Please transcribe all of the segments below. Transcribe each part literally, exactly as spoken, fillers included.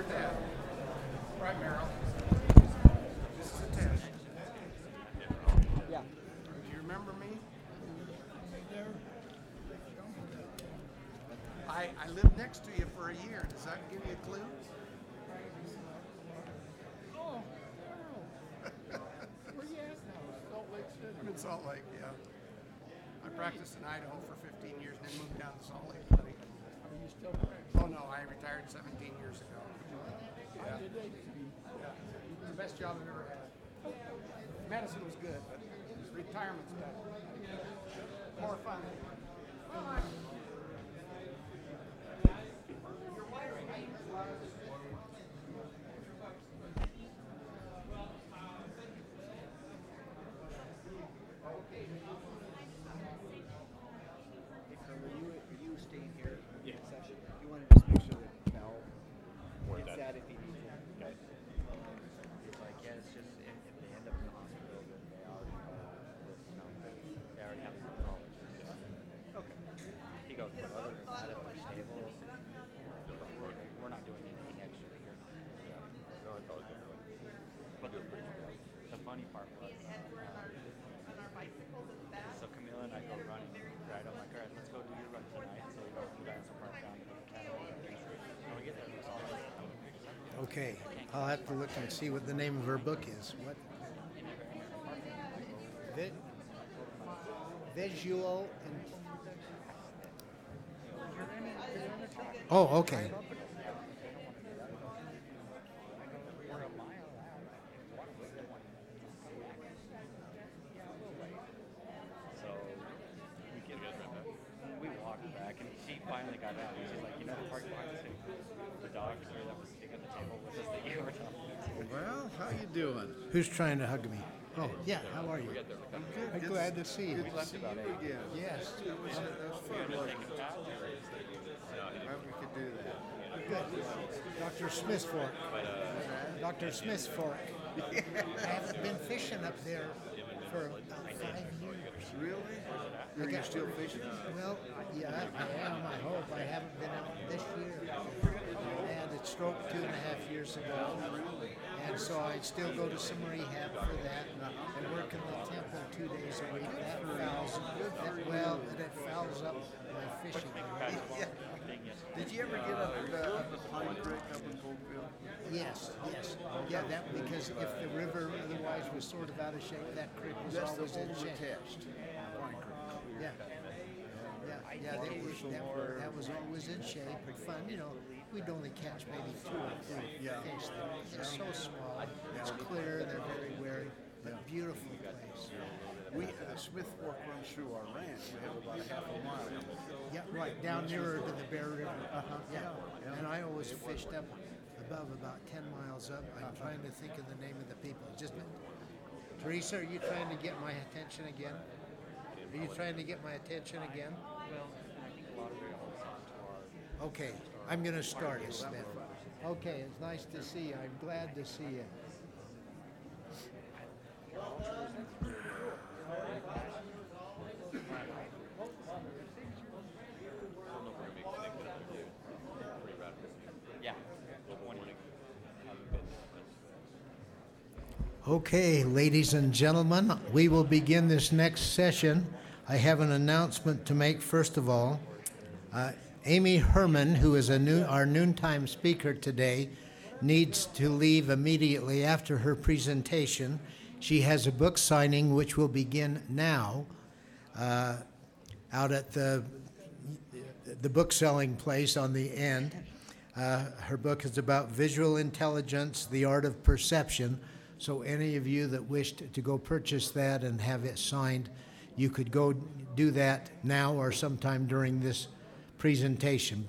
that. Right, Meryl? This is a test. Yeah. Do you remember me? I, I lived next to you for a year. Does that give you a clue? Oh, wow. Where you at now? Salt Lake City. I'm in Salt Lake, yeah. I practiced in Idaho for fifteen years and then moved down to Salt Lake. Buddy. Are you still practicing? Oh no, I retired seventeen years ago. How did they see? Yeah. It was the best job I've ever had. Medicine was good, but retirement's better. More fun. You staying here in the session? You want to just make sure that Cal gets that if he needs it. Okay. It's like, yeah, it's just if, if they end up in the hospital, then they already uh, you know, they already have some knowledge. Okay. He goes, but other than that, if they're stable, we're, we're not doing anything extra here. Yeah. No, I thought it was good. But the, the funny part was, uh, so Camila and I go running, right? I'm like, all right, let's go do your run tonight. So we go from Dinosaur Park down to Canada. When we get there, it's all like, Okay, I'll have to look and see what the name of her book is. What? Vi- visual and. Oh, okay. So we get we walked back, and she finally got out. And she's like, you know, the parking lot is the dog here that was sitting at the table with us that you were talking to. Well, how you doing? Who's trying to hug me? Oh, yeah. How are you? I'm good. I'm glad to see you. Good to see you again. Yes. That was, that was fun. wasn't it? Glad we could do that. Good. Doctor Smith's Fork. Doctor Smith's Fork. I haven't been fishing up there for about five years. Really? I Are you got- still fishing? Well, yeah, I am. I hope. I haven't been out this year. And it stroked two and a half years ago. And so I still go to some rehab for that and work in the temple two days a week. That fouls, that, well, that fouls up my fishing. Did you ever get up the, up the Pine Creek up in Polkville? Yes, yes. Yeah, that because if the river otherwise was sort of out of shape, that creek was That's the always in only shape. test. Pine Creek. Yeah. Yeah, yeah, that was, that, were- that was always in shape and fun. You know, we'd only catch maybe two or three Yeah. fish. They're so small. It's clear and they're very wary, but beautiful place. We, uh, Smith Fork runs through our ranch. We have about a half a mile. Yeah, right, down nearer to the Bear River. Uh-huh. Yeah. And I always fished up above about ten miles up. I'm trying to think of the name of the people. Just Teresa, are you trying to get my attention again? Are you trying to get my attention again? Well, I think a lot of it holds on to our Okay, I'm going to start us then. Okay, it's nice to see you. I'm glad to see you. yeah. Okay, ladies and gentlemen, we will begin this next session. I have an announcement to make first of all. Uh, Amy Herman, who is a new, our noontime speaker today, needs to leave immediately after her presentation. She has a book signing which will begin now uh, out at the, the book selling place on the end. Uh, her book is about visual intelligence, the art of perception. So any of you that wished to go purchase that and have it signed, you could go do that now or sometime during this presentation.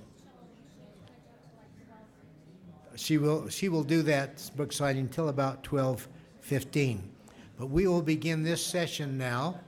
She will she will do that book signing until about twelve fifteen. But we will begin this session now.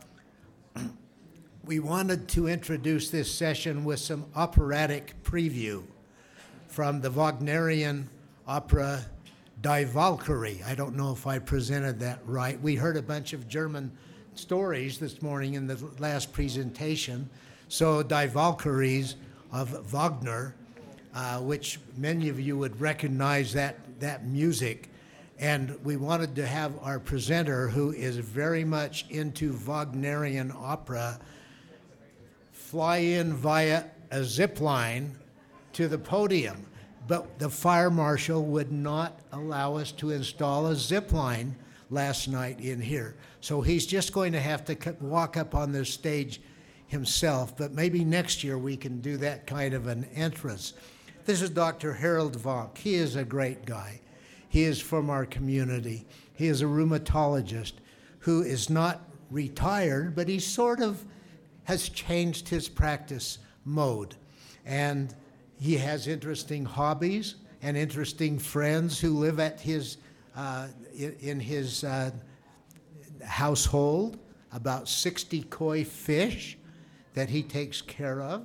We wanted to introduce this session with some operatic preview from the Wagnerian opera Die Walküre. I don't know if I presented that right. We heard a bunch of German stories this morning in the last presentation. So Die Walküres of Wagner uh, which many of you would recognize that, that music. And we wanted to have our presenter, who is very much into Wagnerian opera, fly in via a zip line to the podium. But the fire marshal would not allow us to install a zip line last night in here. So he's just going to have to walk up on the stage himself, but maybe next year we can do that kind of an entrance. This is Doctor Harold Vonk. He is a great guy. He is from our community. He is a rheumatologist who is not retired, but he sort of has changed his practice mode. And he has interesting hobbies and interesting friends who live at his uh, in, in his uh, household, about sixty koi fish that he takes care of.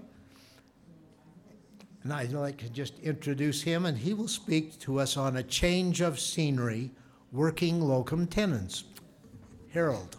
And I'd like to just introduce him, and he will speak to us on a change of scenery, working locum tenens. Harold.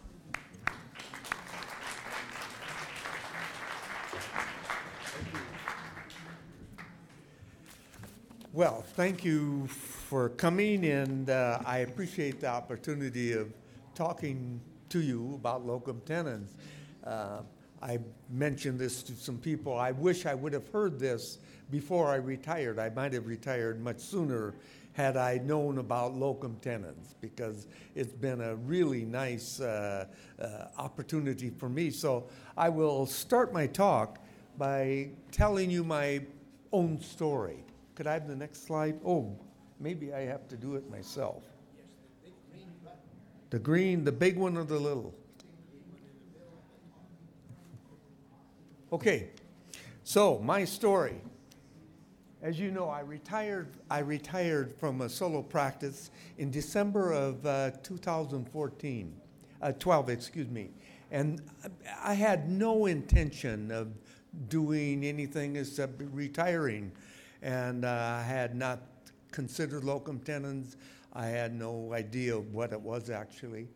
Well, thank you for coming, and uh, I appreciate the opportunity of talking to you about locum tenens. Uh, I mentioned this to some people. I wish I would have heard this before I retired. I might have retired much sooner had I known about locum tenens, because it's been a really nice uh, uh, opportunity for me. So I will start my talk by telling you my own story. Could I have the next slide? Oh, maybe I have to do it myself. The green, the big one or the little? Okay, so my story. As you know, I retired, I retired from a solo practice in December of uh, two thousand fourteen, uh, twelve, excuse me. And I had no intention of doing anything except retiring. And uh, I had not considered locum tenens. I had no idea what it was actually.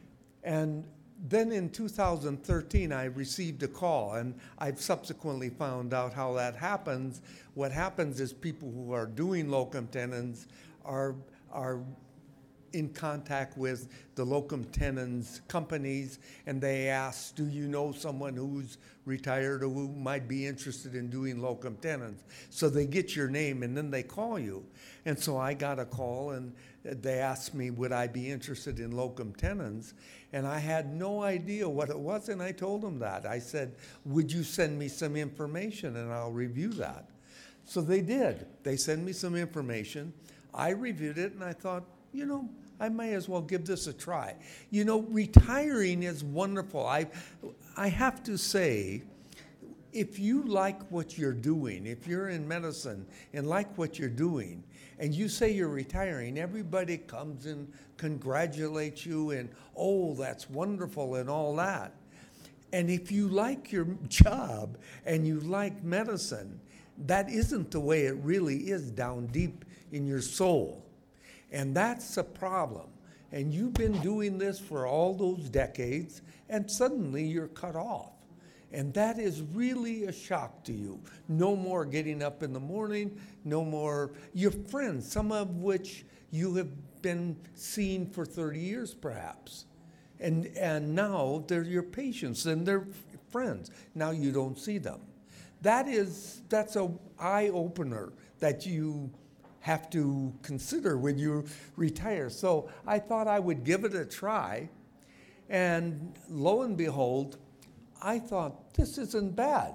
And then in two thousand thirteen, I received a call, and I've subsequently found out how that happens. What happens is people who are doing locum tenens are, are in contact with the locum tenens companies, and they ask, do you know someone who's retired or who might be interested in doing locum tenens? So they get your name, and then they call you. And so I got a call, and they asked me, would I be interested in locum tenens? And I had no idea what it was, and I told them that. I said, would you send me some information, and I'll review that. So they did. They sent me some information. I reviewed it, and I thought, you know, I may as well give this a try. You know, retiring is wonderful. I, I have to say, if you like what you're doing, if you're in medicine and like what you're doing, and you say you're retiring, everybody comes and congratulates you and, oh, that's wonderful and all that. And if you like your job and you like medicine, that isn't the way it really is down deep in your soul. And that's a problem. And you've been doing this for all those decades, and suddenly you're cut off. And that is really a shock to you. No more getting up in the morning, no more, your friends, some of which you have been seeing for thirty years perhaps. And, and now they're your patients and they're friends. Now you don't see them. That is, that's an eye-opener that you have to consider when you retire. So I thought I would give it a try, and lo and behold, I thought, this isn't bad.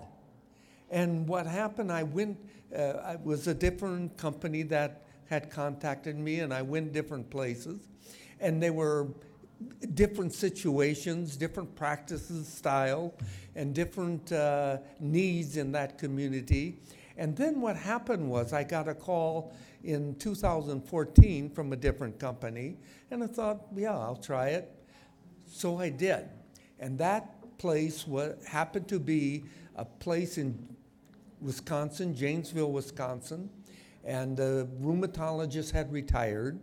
And what happened, I went, uh, it was a different company that had contacted me, and I went different places, and they were different situations, different practices, style, and different uh, needs in that community. And then what happened was I got a call in two thousand fourteen from a different company, and I thought, yeah, I'll try it. So I did. And that place what happened to be a place in Wisconsin, Janesville, Wisconsin, and the rheumatologist had retired,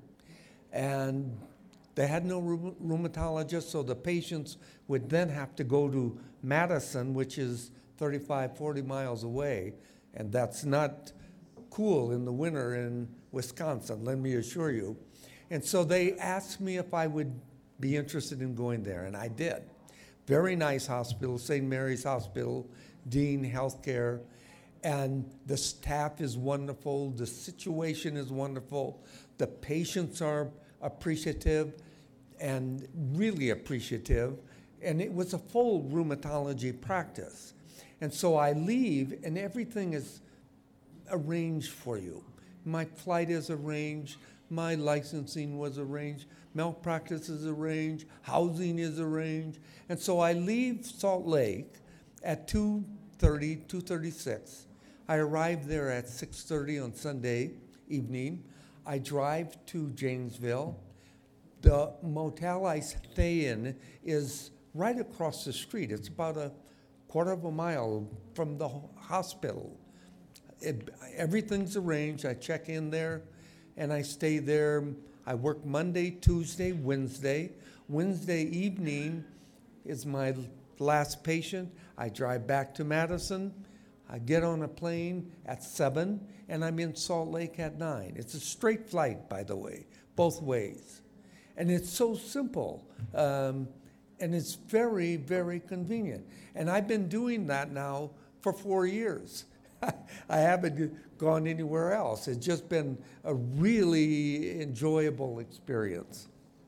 and they had no rheumatologist, so the patients would then have to go to Madison, which is thirty-five, forty miles away, and that's not cool in the winter in Wisconsin, let me assure you. And so they asked me if I would be interested in going there, and I did. Very nice hospital, Saint Mary's Hospital, Dean Healthcare, and the staff is wonderful, the situation is wonderful, the patients are appreciative and really appreciative, and it was a full rheumatology practice. And so I leave, and everything is arranged for you. My flight is arranged, my licensing was arranged, malpractice is arranged, housing is arranged. And so I leave Salt Lake at two thirty, two thirty-six. I arrive there at six thirty on Sunday evening. I drive to Janesville. The motel I stay in is right across the street. It's about a quarter of a mile from the hospital. It, everything's arranged. I check in there, and I stay there. I work Monday, Tuesday, Wednesday. Wednesday evening is my last patient. I drive back to Madison. I get on a plane at seven, and I'm in Salt Lake at nine. It's a straight flight, by the way, both ways. And it's so simple, um, and it's very, very convenient. And I've been doing that now for four years. I haven't gone anywhere else. It's just been a really enjoyable experience.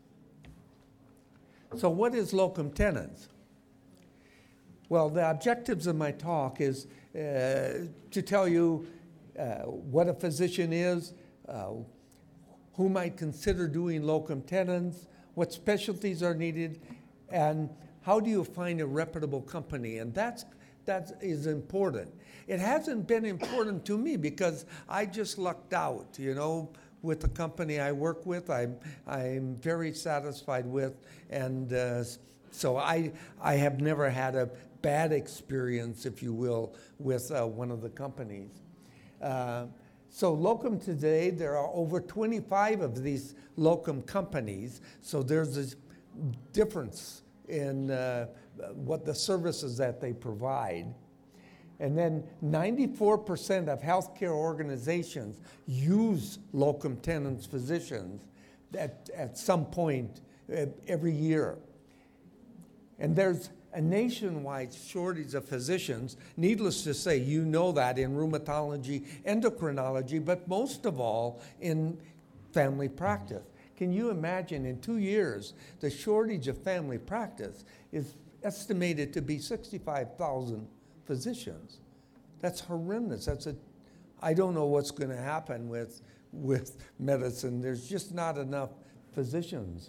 So what is locum tenens? Well, the objectives of my talk is uh, to tell you uh, what a physician is, uh, who might consider doing locum tenens, what specialties are needed, and how do you find a reputable company? And that's that is important. It hasn't been important to me because I just lucked out, you know, with the company I work with. I'm I'm very satisfied with, and uh, so I I have never had a bad experience, if you will, with uh, one of the companies. Uh, so locum today, there are over twenty-five of these locum companies. So there's a difference in uh, what the services that they provide. And then ninety-four percent of healthcare organizations use locum tenens physicians at, at some point uh, every year. And there's a nationwide shortage of physicians. Needless to say, you know that in rheumatology, endocrinology, but most of all in family practice. Can you imagine in two years, the shortage of family practice is estimated to be sixty-five thousand physicians. That's horrendous. That's a, I don't know what's going to happen with, with medicine. There's just not enough physicians.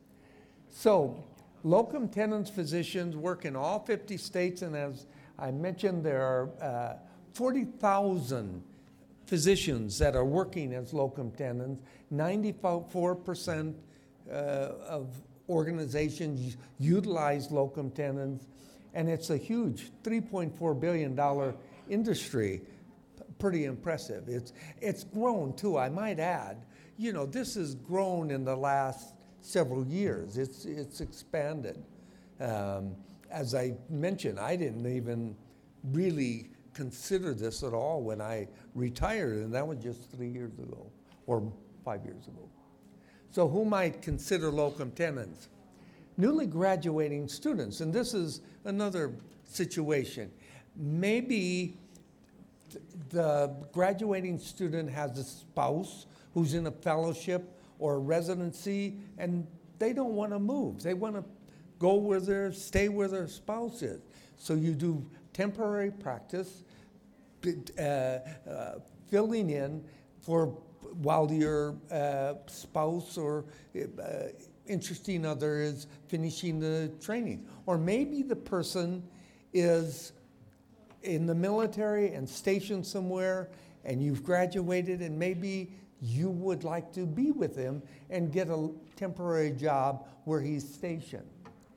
So locum tenens physicians work in all fifty states, and as I mentioned, there are uh, forty thousand physicians that are working as locum tenens. ninety-four percent uh, of organizations utilize locum tenens, and it's a huge three point four billion dollars industry. P- pretty impressive. It's, it's grown too, I might add. You know, this has grown in the last several years. It's, it's expanded. Um, as I mentioned, I didn't even really consider this at all when I retired, and that was just three years ago, or five years ago. So who might consider locum tenens? Newly graduating students, and this is another situation. Maybe th- the graduating student has a spouse who's in a fellowship or a residency, and they don't want to move. They want to go where their, stay where their spouse is. So you do temporary practice, uh, uh, filling in for while your uh, spouse or uh, interesting other is finishing the training. Or maybe the person is in the military and stationed somewhere, and you've graduated, and maybe you would like to be with him and get a temporary job where he's stationed.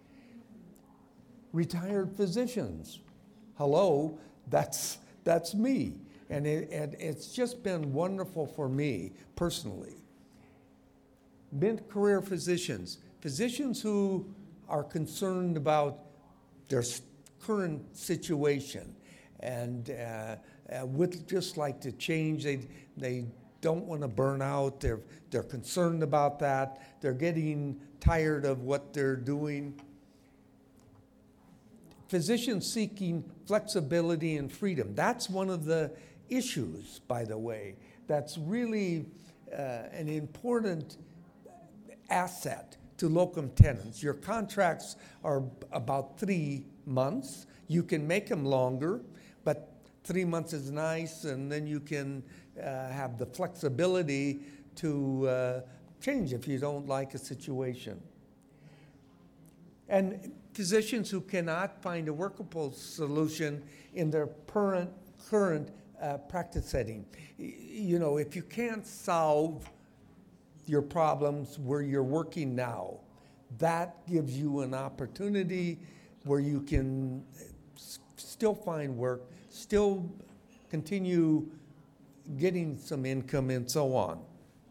Retired physicians. Hello, that's that's me. And, it, and it's just been wonderful for me personally. Mid-career physicians, physicians who are concerned about their current situation and uh, uh, would just like to change. They, they don't want to burn out. They're, they're concerned about that. They're getting tired of what they're doing. Physicians seeking flexibility and freedom. That's one of the issues, by the way, that's really uh, an important asset to locum tenens. Your contracts are about three months. You can make them longer, but three months is nice, and then you can uh, have the flexibility to uh, change if you don't like a situation. And physicians who cannot find a workable solution in their current, current uh, practice setting. You know, if you can't solve your problems where you're working now, that gives you an opportunity where you can s- still find work, still continue getting some income and so on.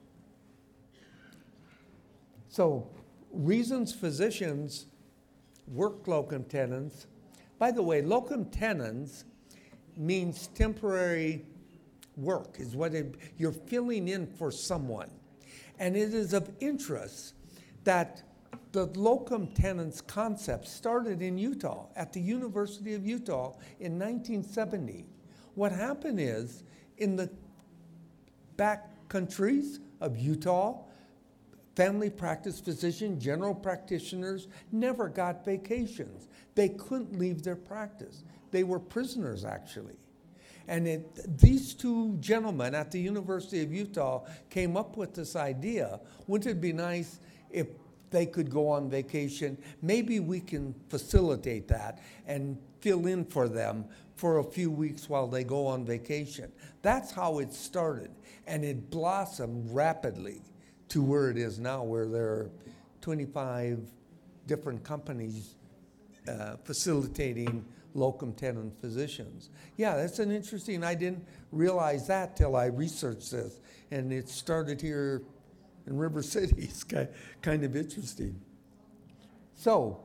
So, reasons physicians work locum tenens. By the way, locum tenens means temporary work, is what it, you're filling in for someone. And it is of interest that the locum tenens concept started in Utah, at the University of Utah in nineteen seventy. What happened is, in the back countries of Utah, family practice physicians, general practitioners never got vacations. They couldn't leave their practice. They were prisoners, actually. And it, these two gentlemen at the University of Utah came up with this idea. Wouldn't it be nice if they could go on vacation? Maybe we can facilitate that and fill in for them for a few weeks while they go on vacation. That's how it started. And it blossomed rapidly to where it is now, where there are twenty-five different companies uh, facilitating locum tenens physicians. Yeah, that's an interesting, I didn't realize that till I researched this, and it started here in River City. It's kind of interesting. So,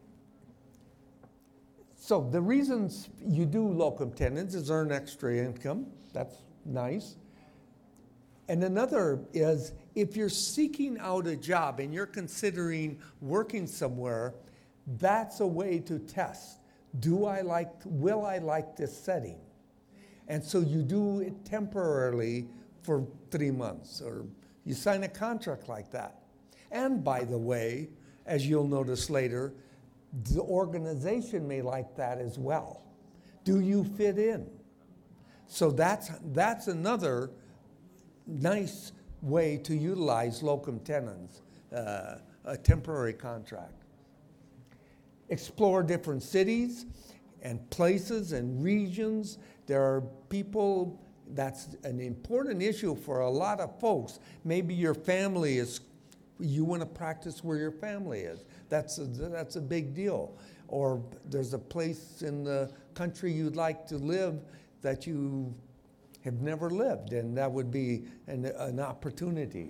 so the reasons you do locum tenens is earn extra income. That's nice. And another is, if you're seeking out a job and you're considering working somewhere, that's a way to test. Do I like, will I like this setting? And so you do it temporarily for three months, or you sign a contract like that. And by the way, as you'll notice later, the organization may like that as well. Do you fit in? So that's, that's another nice way to utilize locum tenens, uh, a temporary contract. Explore different cities and places and regions. There are people, that's an important issue for a lot of folks. Maybe your family is, you want to practice where your family is. That's a, that's a big deal. Or there's a place in the country you'd like to live that you have never lived, and that would be an, an opportunity.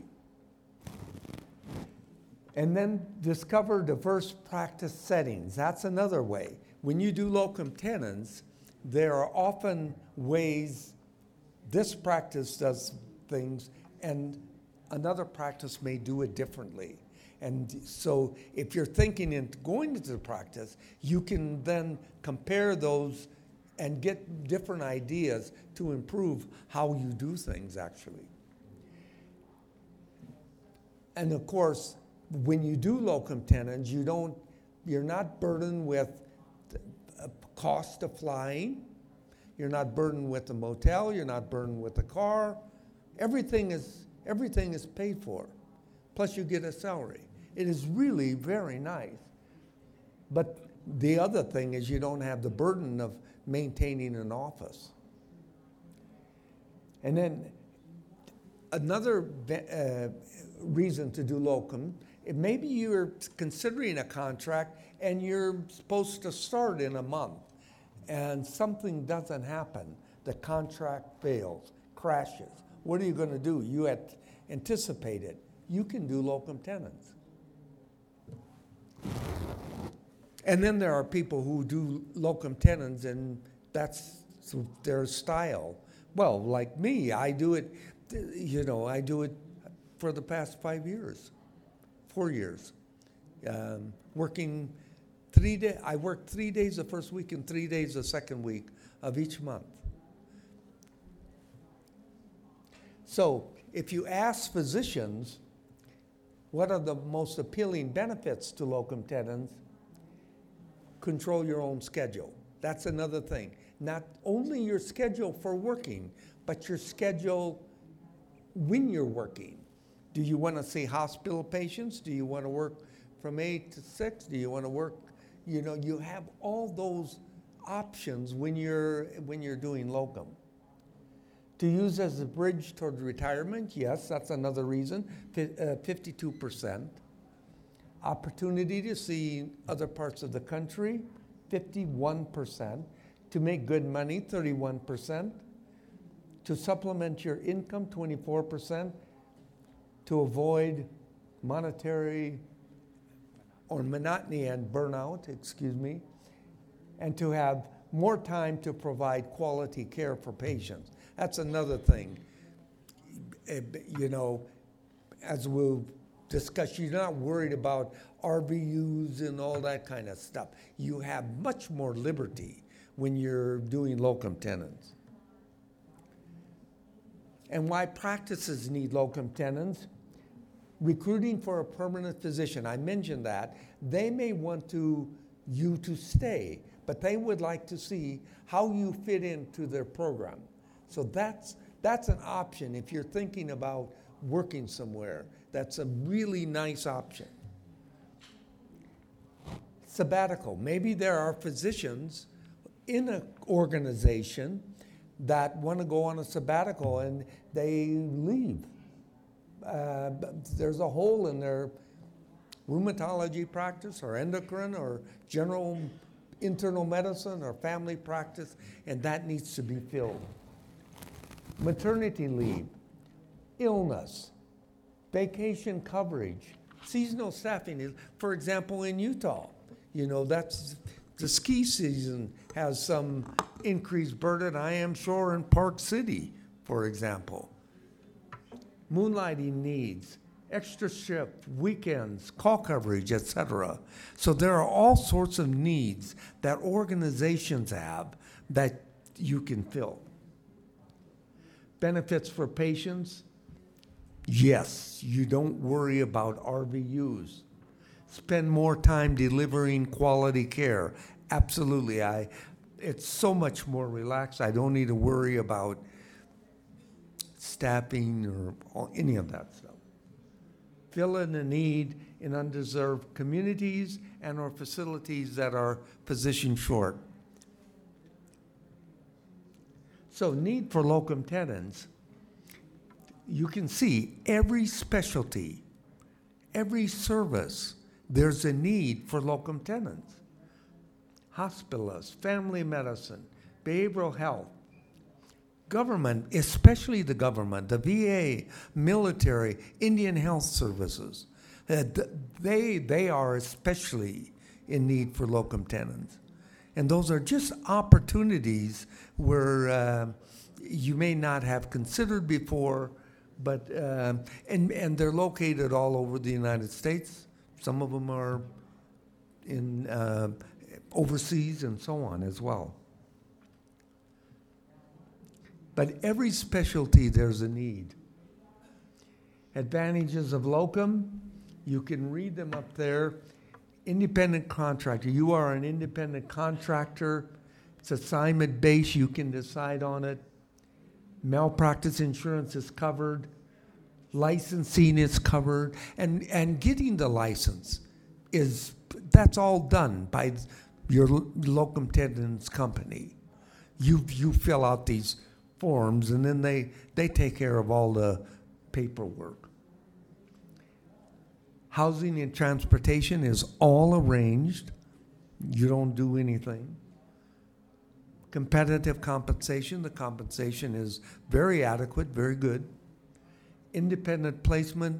And then discover diverse practice settings. That's another way. When you do locum tenens, there are often ways this practice does things and another practice may do it differently. And so if you're thinking into going into the practice, you can then compare those and get different ideas to improve how you do things, actually. And of course, when you do locum tenens, you don't, you're not burdened with the cost of flying. You're not burdened with the motel. You're not burdened with the car. Everything is, everything is paid for. Plus you get a salary. It is really very nice. But the other thing is you don't have the burden of maintaining an office. And then another uh, reason to do locum, maybe you're considering a contract and you're supposed to start in a month and something doesn't happen. The contract fails, crashes. What are you going to do? You had anticipated. You can do locum tenens. And then there are people who do locum tenens and that's their style. Well, like me, I do it, you know, I do it for the past five years, four years. Um, working three days, I work three days the first week and three days the second week of each month. So if you ask physicians, what are the most appealing benefits to locum tenens? Control your own schedule. That's another thing. Not only your schedule for working, but your schedule when you're working. Do you want to see hospital patients? Do you want to work from eight to six? Do you want to work, you know, you have all those options when you're, when you're doing locum. To use as a bridge toward retirement, yes, that's another reason, fifty-two percent. Opportunity to see other parts of the country, fifty-one percent. To make good money, thirty-one percent. To supplement your income, twenty-four percent. To avoid monetary or monotony and burnout, excuse me. And to have more time to provide quality care for patients. That's another thing. You know, as we'll discuss, you're not worried about R V Us and all that kind of stuff. You have much more liberty when you're doing locum tenens. And why practices need locum tenens? Recruiting for a permanent physician, I mentioned that. They may want to you to stay, but they would like to see how you fit into their program. So that's, that's an option if you're thinking about working somewhere. That's a really nice option. Sabbatical. Maybe there are physicians in an organization that want to go on a sabbatical and they leave. Uh, there's a hole in their rheumatology practice or endocrine or general internal medicine or family practice, and that needs to be filled. Maternity leave, illness, vacation coverage, seasonal staffing is, for example, in Utah, you know, that's the ski season has some increased burden, I am sure, in Park City, for example. Moonlighting needs, extra shift, weekends, call coverage, et cetera. So there are all sorts of needs that organizations have that you can fill. Benefits for patients, yes, you don't worry about R V Us. Spend more time delivering quality care. Absolutely, I. It's so much more relaxed. I don't need to worry about staffing or any of that stuff. Fill in a need in undeserved communities and or facilities that are physician short. So need for locum tenens, you can see every specialty, every service, there's a need for locum tenens. Hospitalists, family medicine, behavioral health, government, especially the government, the V A, military, Indian Health Services, uh, they, they are especially in need for locum tenens. And those are just opportunities where uh, you may not have considered before, but, uh, and, and they're located all over the United States. Some of them are in uh, overseas and so on as well. But every specialty, there's a need. Advantages of locum, you can read them up there. Independent contractor, you are an independent contractor. It's assignment-based, you can decide on it. Malpractice insurance is covered. Licensing is covered. And, and getting the license is, that's all done by your locum tenens company. You, you fill out these forms, and then they, they take care of all the paperwork. Housing and transportation is all arranged. You don't do anything. Competitive compensation, the compensation is very adequate, very good. Independent placement,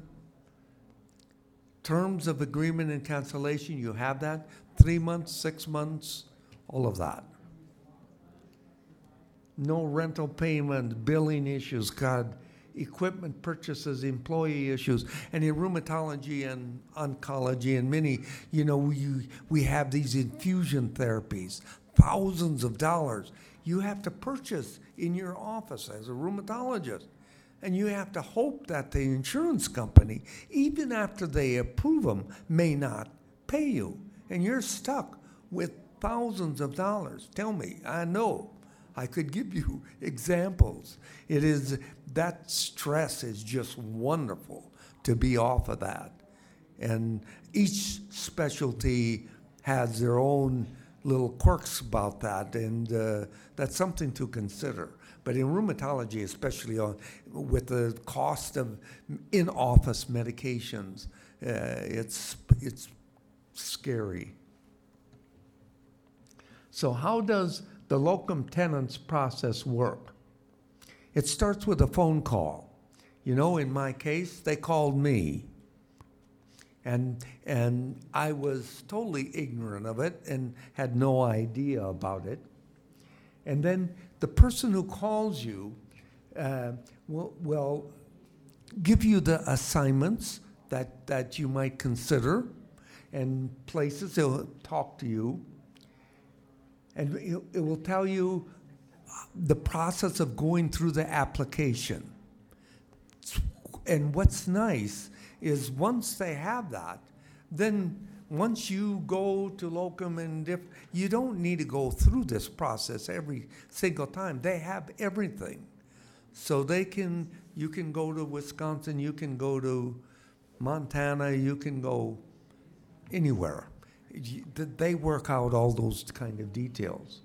terms of agreement and cancellation, you have that. Three months, six months, all of that. no rental payments, billing issues, God, equipment purchases, employee issues, and in rheumatology and oncology and many, you know, we, we have these infusion therapies, thousands of dollars you have to purchase in your office as a rheumatologist. And you have to hope that the insurance company, even after they approve them, may not pay you. And you're stuck with thousands of dollars. Tell me, I know. I could give you examples. It is, that stress is just wonderful to be off of that. And each specialty has their own little quirks about that, and uh, that's something to consider. But in rheumatology, especially on, with the cost of in-office medications, uh, it's, it's scary. So how does the locum tenens process work? It starts with a phone call. You know, in my case, they called me. And, and I was totally ignorant of it and had no idea about it. And then the person who calls you uh, will, will give you the assignments that, that you might consider and places. They'll talk to you. And it, it will tell you the process of going through the application. And what's nice is once they have that, then once you go to locum and diff, you don't need to go through this process every single time. They have everything. So they can, you can go to Wisconsin, you can go to Montana, you can go anywhere. They work out all those kind of details.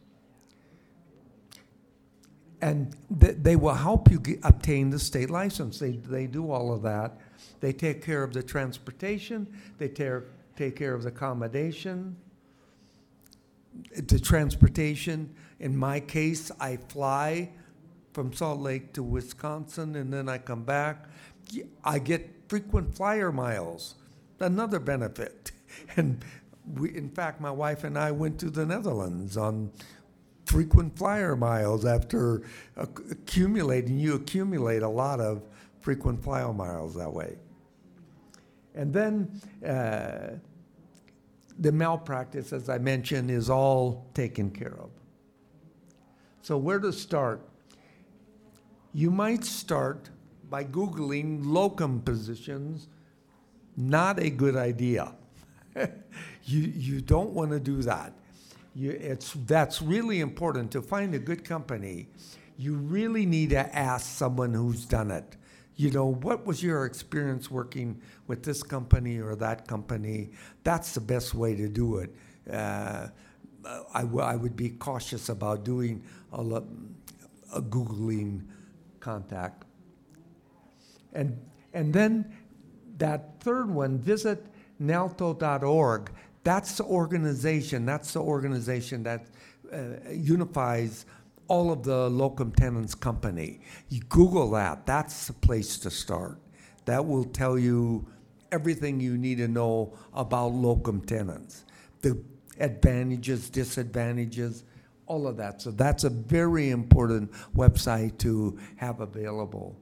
And th- they will help you get, obtain the state license. They, they do all of that. They take care of the transportation. They take, take care of the accommodation. The transportation, in my case, I fly from Salt Lake to Wisconsin, and then I come back. I get frequent flyer miles, another benefit. And we, in fact, my wife and I went to the Netherlands on frequent flyer miles after uh, accumulating. You accumulate a lot of frequent flyer miles that way. And then uh, the malpractice, as I mentioned, is all taken care of. So where to start? You might start by Googling locum positions. Not a good idea. you, you don't want to do that. You, it's, that's really important. To find a good company, you really need to ask someone who's done it. You know, what was your experience working with this company or that company? That's the best way to do it. Uh, I, w- I would be cautious about doing a, a Googling contact. And, and then that third one, visit nalto dot org. That's the organization. That's the organization that uh, unifies all of the locum tenens company. You Google that. That's the place to start. That will tell you everything you need to know about locum tenens, the advantages, disadvantages, all of that. So that's a very important website to have available.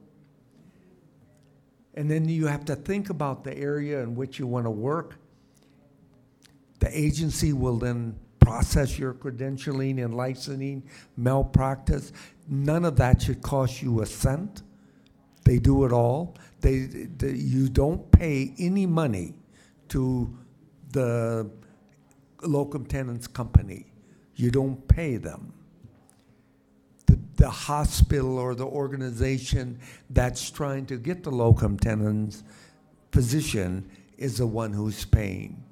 And then you have to think about the area in which you want to work. The agency will then process your credentialing and licensing, malpractice. None of that should cost you a cent. They do it all. They, they, you don't pay any money to the locum tenens company. You don't pay them. The, the hospital or the organization that's trying to get the locum tenens physician is the one who's paying.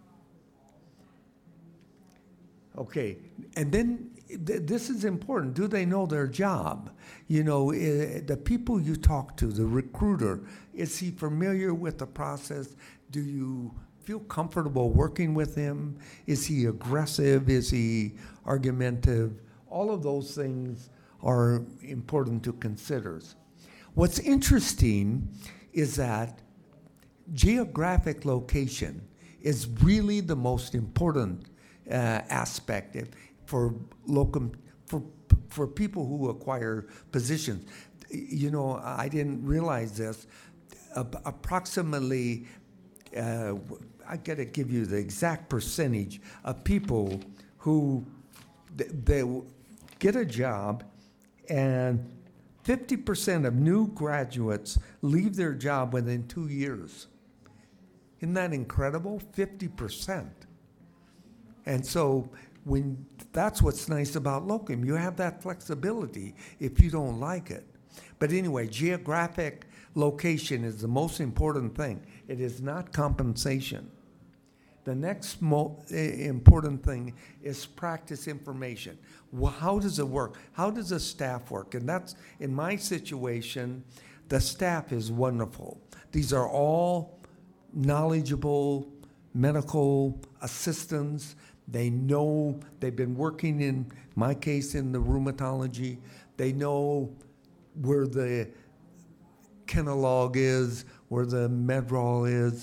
Okay, and then th- this is important. Do they know their job? You know, uh, the people you talk to, the recruiter, is he familiar with the process? Do you feel comfortable working with him? Is he aggressive? Is he argumentative? All of those things are important to consider. What's interesting is that geographic location is really the most important Uh, aspect if, for locum for p- for people who acquire positions. You know, I didn't realize this. Ab- approximately, uh, I got to give you the exact percentage of people who th- they w- get a job, and fifty percent of new graduates leave their job within two years. Isn't that incredible? fifty percent. And so when that's what's nice about locum. You have that flexibility if you don't like it. But anyway, geographic location is the most important thing. It is not compensation. The next mo- important thing is practice information. Well, how does it work? How does the staff work? And that's, in my situation, the staff is wonderful. These are all knowledgeable medical assistants. They know, they've been working, in my case, in the rheumatology. They know where the Kenalog is, where the Medrol is.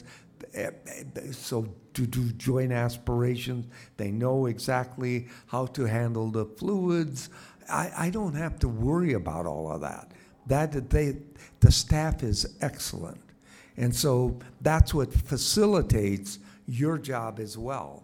So to do joint aspirations, they know exactly how to handle the fluids. I, I don't have to worry about all of that. That they, the staff is excellent. And so that's what facilitates your job as well.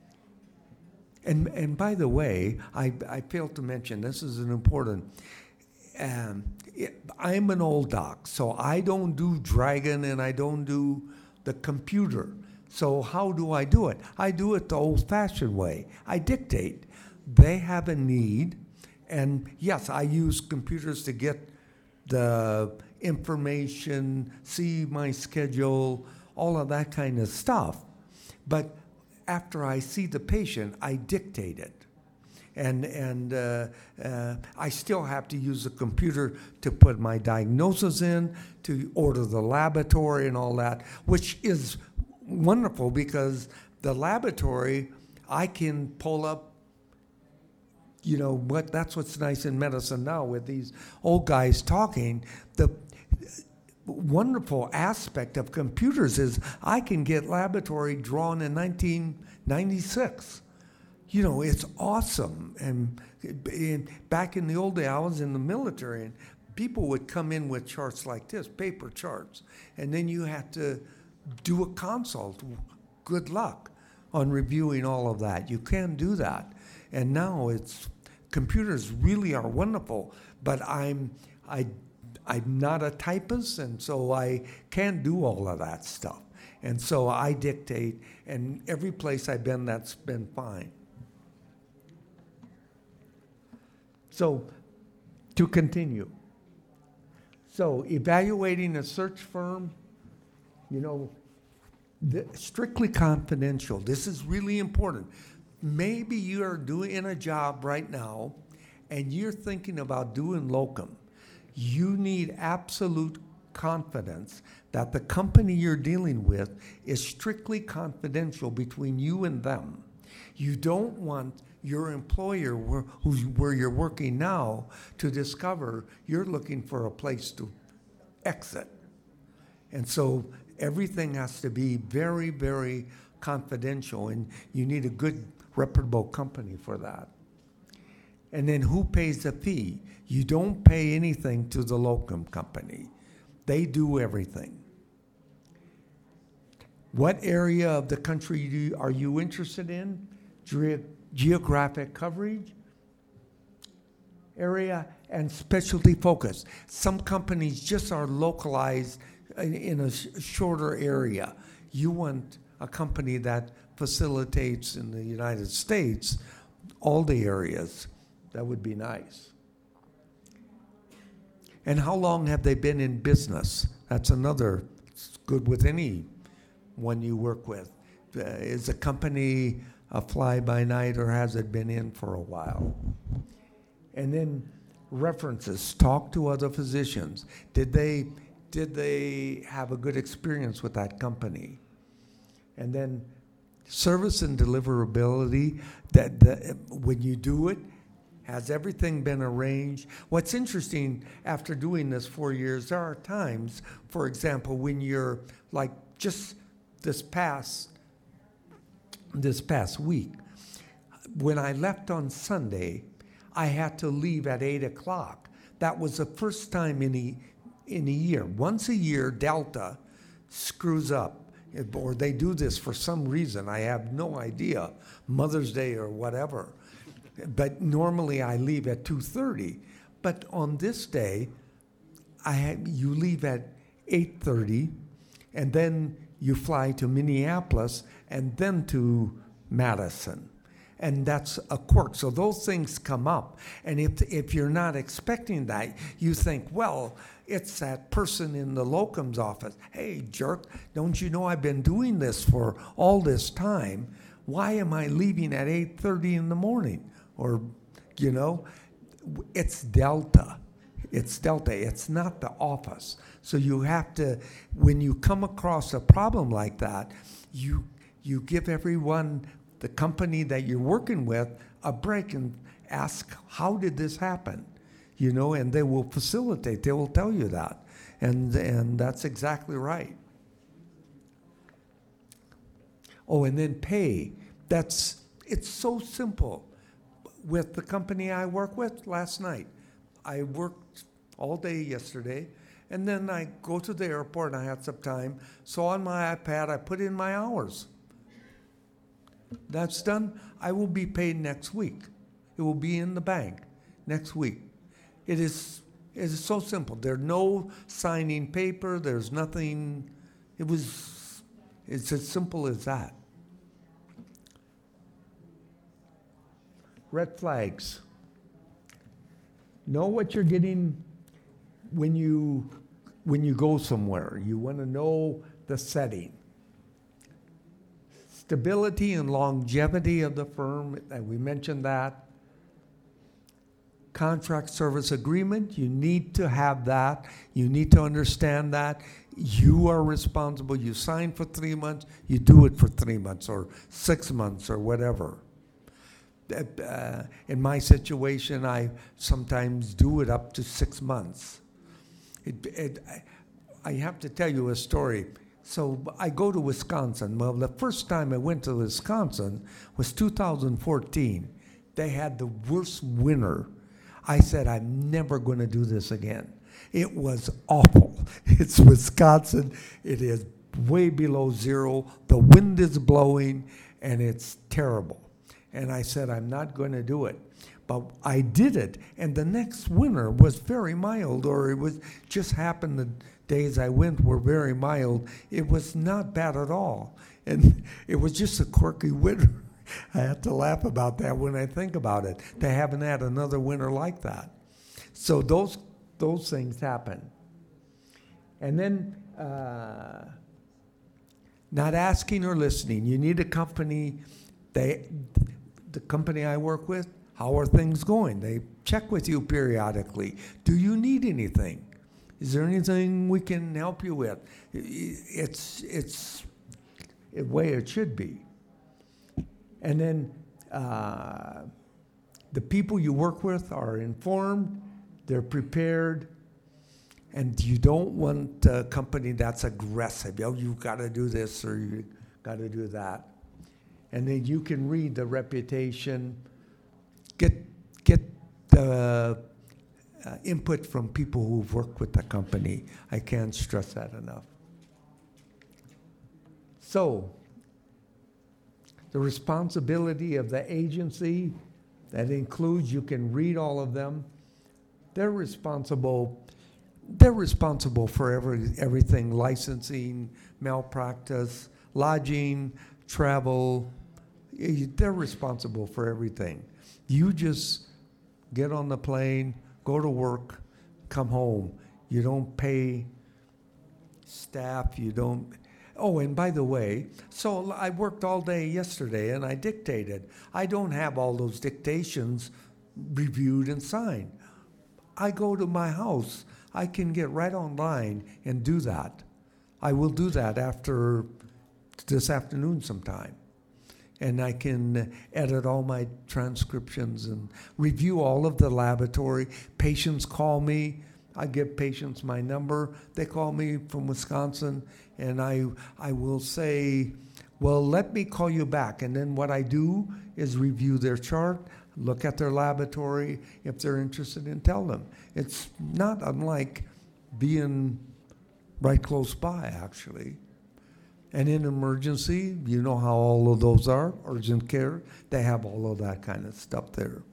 And and by the way, I, I failed to mention, this is an important, um, it, I'm an old doc, so I don't do Dragon and I don't do the computer. So how do I do it? I do it the old-fashioned way. I dictate. They have a need, and yes, I use computers to get the information, see my schedule, all of that kind of stuff. But after I see the patient, I dictate it. And, and uh, uh, I still have to use the computer to put my diagnosis in, to order the laboratory and all that, which is wonderful because the laboratory, I can pull up, you know, what that's what's nice in medicine now with these old guys talking. The wonderful aspect of computers is I can get laboratory drawn in nineteen ninety-six. You know, it's awesome. And in, back in the old day, I was in the military, and people would come in with charts like this, paper charts, and then you had to do a consult. Good luck on reviewing all of that. You can't do that. And now it's, computers really are wonderful, but I'm, I, I'm not a typist, and so I can't do all of that stuff. And so I dictate, and every place I've been, that's been fine. So, to continue. So, evaluating a search firm, you know, the, strictly confidential. This is really important. Maybe you are doing a job right now, and you're thinking about doing locum. You need absolute confidence that the company you're dealing with is strictly confidential between you and them. You don't want your employer, where, who's, where you're working now, to discover you're looking for a place to exit. And so everything has to be very, very confidential, and you need a good, reputable company for that. And then who pays the fee? You don't pay anything to the locum company. They do everything. What area of the country do you, are you interested in? Ge- geographic coverage, area, and specialty focus. Some companies just are localized in, in a sh- shorter area. You want a company that facilitates in the United States all the areas. That would be nice. And how long have they been in business? That's another, it's good with any one you work with. Uh, is a company a fly-by-night, or has it been in for a while? And then references. Talk to other physicians. Did they did they have a good experience with that company? And then service and deliverability. That, that when you do it, has everything been arranged? What's interesting, after doing this four years, there are times, for example, when you're like just this past this past week, when I left on Sunday, I had to leave at eight o'clock. That was the first time in a, in a year. Once a year, Delta screws up, or they do this for some reason. I have no idea, Mother's Day or whatever. But normally I leave at two thirty. But on this day, I had, you leave at eight thirty, and then you fly to Minneapolis, and then to Madison. And that's a quirk. So those things come up. And if, if you're not expecting that, you think, well, it's that person in the locum's office. Hey, jerk, don't you know I've been doing this for all this time? Why am I leaving at eight thirty in the morning? Or, you know, it's Delta. It's Delta. It's not the office. So you have to, when you come across a problem like that, you you give everyone, the company that you're working with, a break and ask, how did this happen? You know, and they will facilitate. They will tell you that. And, and that's exactly right. Oh, and then pay. That's, it's so simple. With the company I work with last night, I worked all day yesterday, and then I go to the airport and I had some time. So on my iPad, I put in my hours. That's done. I will be paid next week. It will be in the bank next week. It is, it is so simple. There's no signing paper. There's nothing. It was, it's as simple as that. Red flags. Know what you're getting when you when you go somewhere. You want to know the setting. Stability and longevity of the firm, and we mentioned that. Contract service agreement, you need to have that. You need to understand that. You are responsible. You sign for three months, you do it for three months or six months or whatever. Uh, in my situation, I sometimes do it up to six months. It, it, I, I have to tell you a story. So I go to Wisconsin. Well, the first time I went to Wisconsin was two thousand fourteen. They had the worst winter. I said, I'm never going to do this again. It was awful. It's Wisconsin. It is way below zero. The wind is blowing, and it's terrible. And I said, I'm not going to do it. But I did it. And the next winter was very mild, or it was just happened the days I went were very mild. It was not bad at all. And it was just a quirky winter. I have to laugh about that when I think about it. They haven't had another winter like that. So those those things happen. And then uh, not asking or listening. You need a company. They, the company I work with, how are things going? They check with you periodically. Do you need anything? Is there anything we can help you with? It's it's the way it should be. And then uh, the people you work with are informed, they're prepared, and you don't want a company that's aggressive. Oh, you've got to do this or you got to do that. And then you can read the reputation, get get the uh, input from people who've worked with the company. I can't stress that enough. So, the responsibility of the agency, that includes, you can read all of them. They're responsible, they're responsible for every, everything, licensing, malpractice, lodging, travel. They're responsible for everything. You just get on the plane, go to work, come home. You don't pay staff, you don't. Oh, and by the way, so I worked all day yesterday and I dictated. I don't have all those dictations reviewed and signed. I go to my house. I can get right online and do that. I will do that after this afternoon sometime. And I can edit all my transcriptions and review all of the laboratory. Patients call me. I give patients my number. They call me from Wisconsin, and I I will say, well, let me call you back. And then what I do is review their chart. look at their laboratory. If they're interested in, tell them. It's not unlike being right close by, actually. And in emergency, you know how all of those are, urgent care, they have all of that kind of stuff there.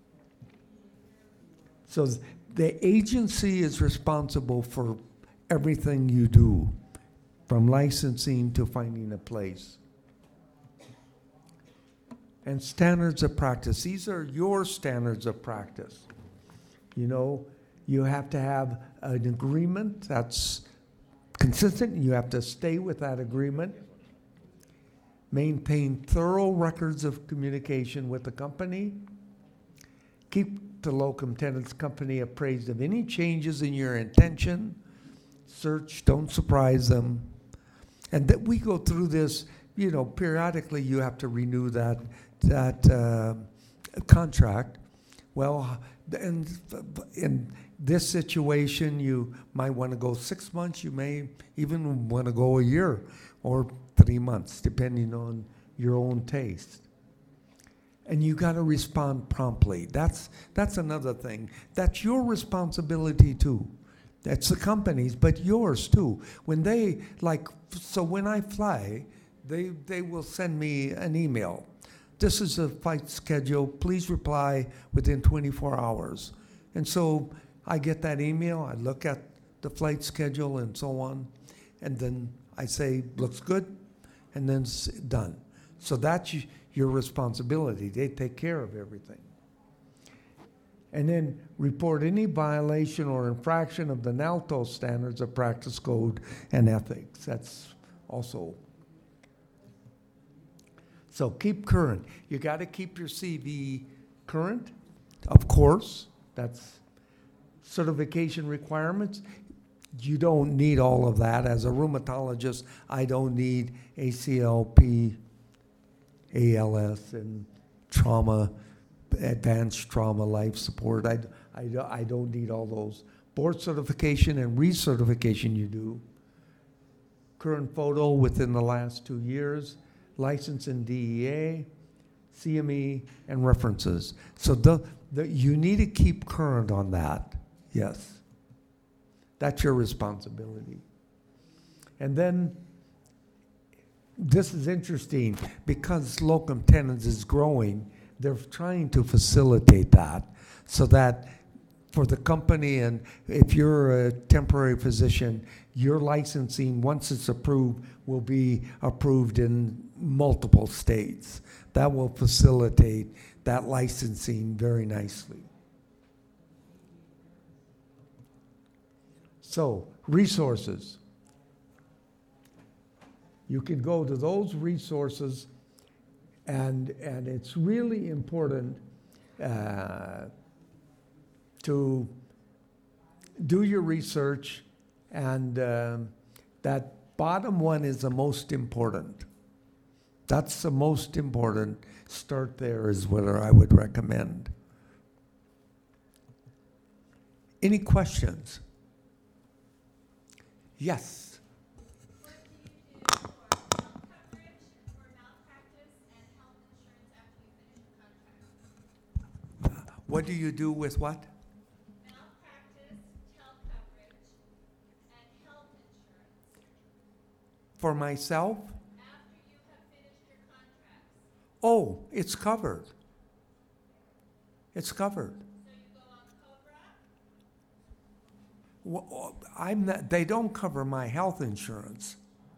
So the agency is responsible for everything you do, from licensing to finding a place. And standards of practice, these are your standards of practice. You know, you have to have an agreement that's consistent, you have to stay with that agreement. Maintain thorough records of communication with the company. Keep the locum tenens company appraised of any changes in your intention. Search, don't surprise them. And that we go through this, you know, periodically you have to renew that, that uh, contract. Well, and in this situation, you might want to go six months, you may even want to go a year or three months, depending on your own taste. And you got to respond promptly. That's, that's another thing. That's your responsibility too. That's the company's, but yours too. When they, like, so when I fly, they, they will send me an email. This is a flight schedule. Please reply within twenty-four hours. And so I get that email. I look at the flight schedule and so on. And then I say, looks good. And then it's done. So that's your responsibility. They take care of everything. And then report any violation or infraction of the NALTO standards of practice code and ethics. That's also. So keep current. You got to keep your C V current, of course. That's certification requirements. You don't need all of that. As a rheumatologist, I don't need A C L P, A L S, and trauma, advanced trauma life support. I, I, I don't need all those. Board certification and recertification you do. Current photo within the last two years. License in D E A, C M E, and references. So the, the, you need to keep current on that. Yes. That's your responsibility. And then, this is interesting, because locum tenens is growing, they're trying to facilitate that so that for the company, and if you're a temporary physician, your licensing, once it's approved, will be approved in multiple states. That will facilitate that licensing very nicely. So, resources. You can go to those resources, and, and it's really important uh, to do your research, and um, that bottom one is the most important. That's the most important. Start there is what I would recommend. Any questions? Yes. What do you do with what? Malpractice, health coverage, and health insurance. For myself? After you have finished your contracts. Oh, it's covered. It's covered. So you go on COBRA? Well, I'm not, they don't cover my health insurance.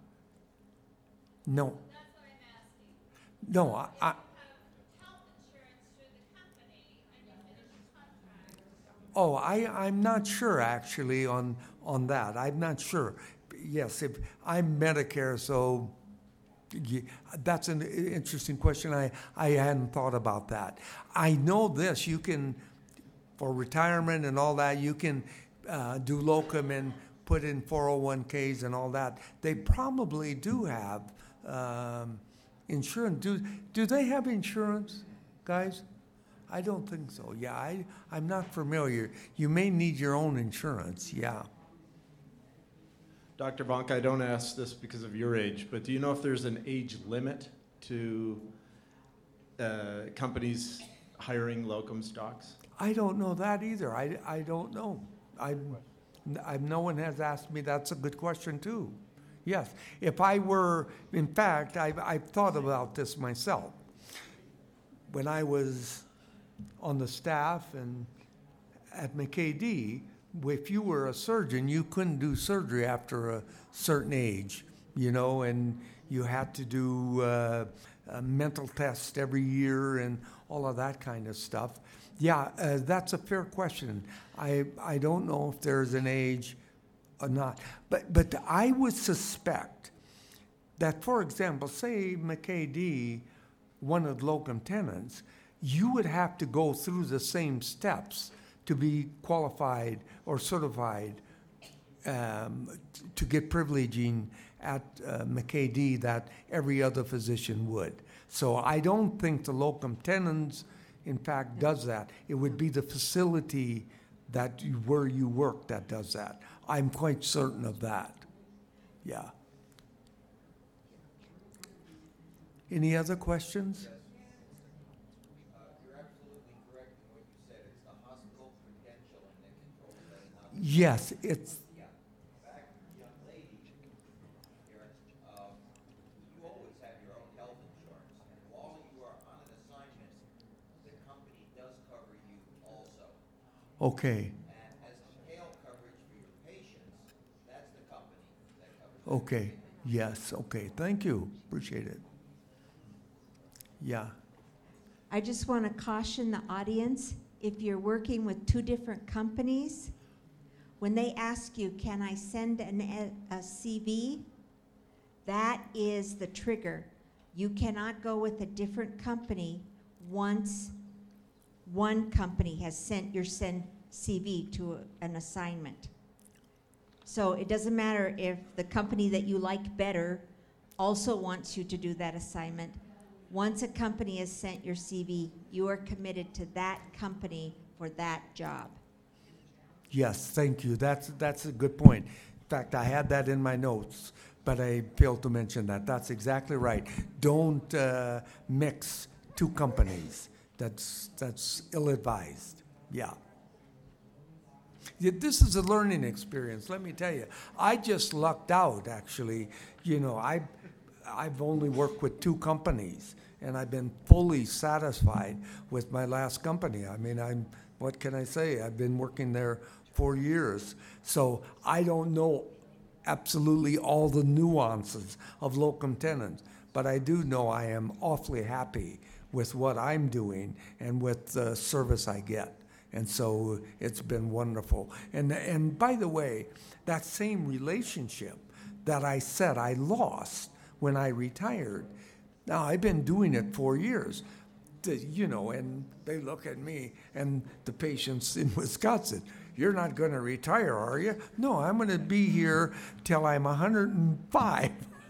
No. That's what I'm asking. No, I, I You have health insurance through the company and you finish your contract. oh, I, I'm not sure actually on, on that. I'm not sure. Yes, if I'm Medicare, so yeah, that's an interesting question. I, I hadn't thought about that. I know this, you can, for retirement and all that, you can uh, do locum and put in four oh one Ks and all that. They probably do have um, insurance. Do, do they have insurance, guys? I don't think so. Yeah, I, I'm not familiar. You may need your own insurance, yeah. Doctor Bonk, I don't ask this because of your age, but do you know if there's an age limit to uh, companies hiring locum stocks? I don't know that either. I, I don't know. I, I, no one has asked me. That's a good question too. Yes. If I were, in fact, I've, I've thought about this myself. When I was on the staff and at M K D, if you were a surgeon, you couldn't do surgery after a certain age, you know, and you had to do uh, a mental test every year and all of that kind of stuff. Yeah, uh, that's a fair question. I I don't know if there's an age or not, but but I would suspect that, for example, say M K D, one of the locum tenens, you would have to go through the same steps to be qualified or certified um, t- to get privileging at uh, M K D that every other physician would. So I don't think the locum tenens, in fact, does that. It would be the facility that you, where you work that does that. I'm quite certain of that. Yeah. Any other questions? Yes, it's, Back, young lady, here, um, you always have your own health insurance, and while you are on an assignment, the company does cover you also. okay, And as tail coverage for your patients, that's the company that covers you. okay, yes, okay, thank you, appreciate it. Yeah, I just want to caution the audience, if you're working with two different companies, when they ask you, can I send an, a, a C V? That is the trigger. You cannot go with a different company once one company has sent your send C V to a, an assignment. So it doesn't matter if the company that you like better also wants you to do that assignment. Once a company has sent your C V, you are committed to that company for that job. yes, thank you, that's, that's a good point. In fact, I had that in my notes, but I failed to mention that. That's exactly right. Don't uh, mix two companies. That's, that's ill-advised, yeah. Yeah, this is a learning experience, let me tell you. I just lucked out, actually. You know, I, I've only worked with two companies, and I've been fully satisfied with my last company. I mean, I'm, what can I say? I've been working there for years. So I don't know absolutely all the nuances of locum tenens, but I do know I am awfully happy with what I'm doing and with the service I get. And so it's been wonderful. And, and by the way, that same relationship that I said I lost when I retired, now I've been doing it for years. The- You know, and they look at me and the patients in Wisconsin, you're not going to retire, are you? No, I'm going to be here till I'm one hundred five.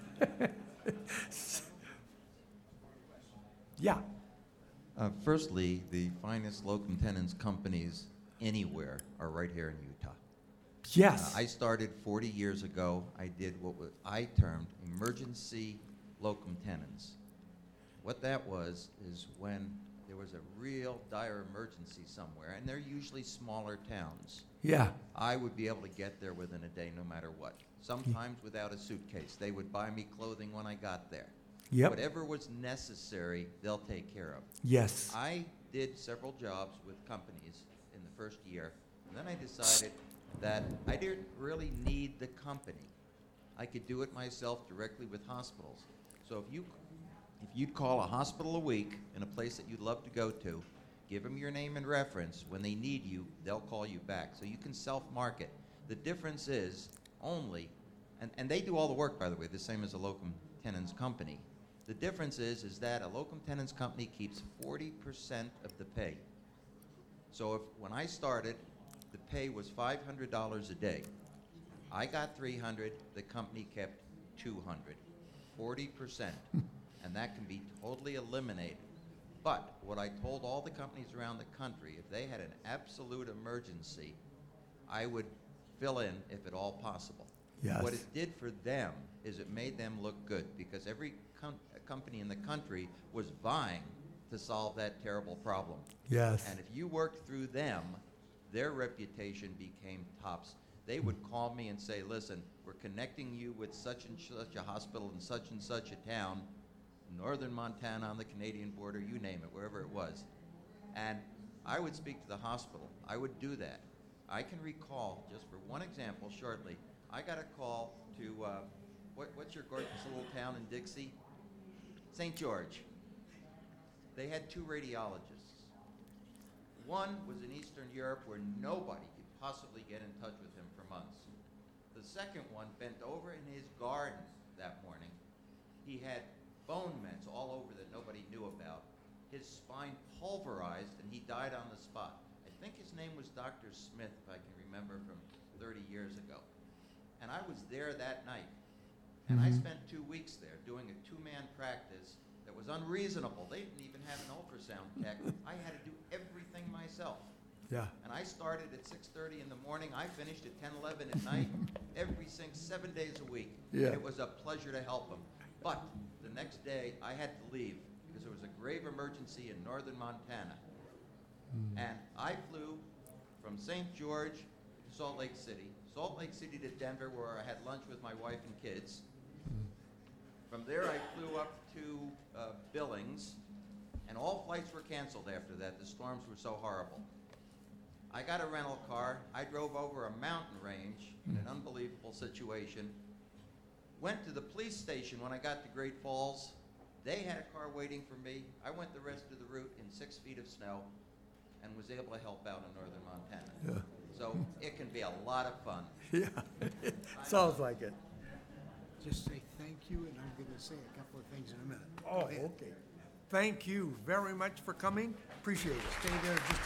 Yeah. Uh, firstly, the finest locum tenens companies anywhere are right here in Utah. Yes. Uh, I started forty years ago. I did what was, I termed emergency locum tenens. What that was is when there was a real dire emergency somewhere, and they're usually smaller towns. Yeah. I would be able to get there within a day no matter what. Sometimes without a suitcase. They would buy me clothing when I got there. Yep. Whatever was necessary, they'll take care of. Yes. I did several jobs with companies in the first year, and then I decided that I didn't really need the company. I could do it myself directly with hospitals. So if you if you'd call a hospital a week in a place that you'd love to go to, give them your name and reference. When they need you, they'll call you back. So you can self-market. The difference is only, and, and they do all the work, by the way, the same as a locum tenens company. The difference is, is that a locum tenens company keeps forty percent of the pay. So if, when I started, the pay was five hundred dollars a day. I got three hundred dollars, the company kept two hundred dollars, forty percent. And that can be totally eliminated. But what I told all the companies around the country, if they had an absolute emergency, I would fill in if at all possible. Yes. What it did for them is it made them look good, because every com- company in the country was vying to solve that terrible problem. Yes. And if you worked through them, their reputation became tops. They would call me and say, listen, we're connecting you with such and such a hospital in such and such a town, northern Montana on the Canadian border, you name it, wherever it was. And I would speak to the hospital. I would do that. I can recall, just for one example shortly, I got a call to, uh, what, what's your gorgeous little town in Dixie? Saint George. They had two radiologists. One was in Eastern Europe where nobody could possibly get in touch with him for months. The second one bent over in his garden that morning. He had bone ments all over that nobody knew about. His spine pulverized and he died on the spot. I think his name was Doctor Smith, if I can remember from thirty years ago. And I was there that night. And I spent two weeks there doing a two-man practice that was unreasonable. They didn't even have an ultrasound tech. I had to do everything myself. Yeah. And I started at six thirty in the morning. I finished at ten, eleven at night, every single seven days a week. Yeah. And it was a pleasure to help them. But the next day, I had to leave because there was a grave emergency in northern Montana. And I flew from Saint George to Salt Lake City, Salt Lake City to Denver, where I had lunch with my wife and kids. From there, I flew up to uh, Billings, and all flights were canceled after that. The storms were so horrible. I got a rental car. I drove over a mountain range in an unbelievable situation. Went to the police station when I got to Great Falls. They had a car waiting for me. I went the rest of the route in six feet of snow and was able to help out in northern Montana. Yeah. So it can be a lot of fun. Yeah. Sounds like it. Just say thank you, and I'm going to say a couple of things in a minute. Oh, Go ahead. okay. Thank you very much for coming. Appreciate it. Stay there just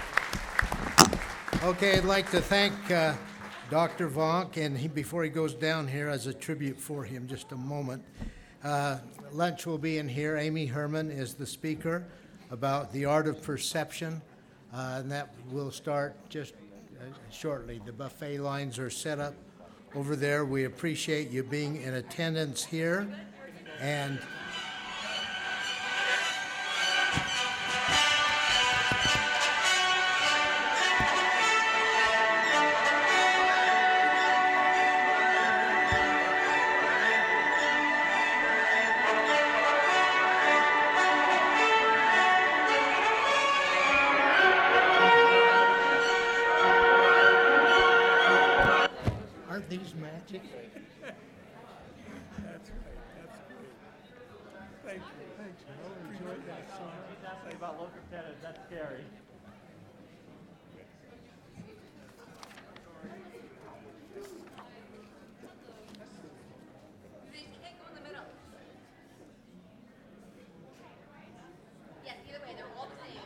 a minute. Okay, I'd like to thank uh, Doctor Vonk, and he, before he goes down here, as a tribute for him, just a moment. Uh, lunch will be in here. Amy Herman is the speaker about the art of perception, uh, and that will start just uh, shortly. The buffet lines are set up over there. We appreciate you being in attendance here, and Aren't these magic? That's great. That's great. Thank you. Thanks, Will. Enjoyed that so much. He's asking about local tenants. That's scary. You can't go in the middle. Yes, either way, they're all the same.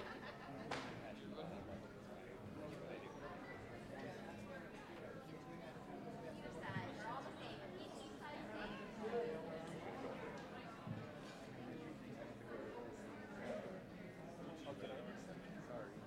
Either side, they're all the same. Each, each side is the same. Sorry.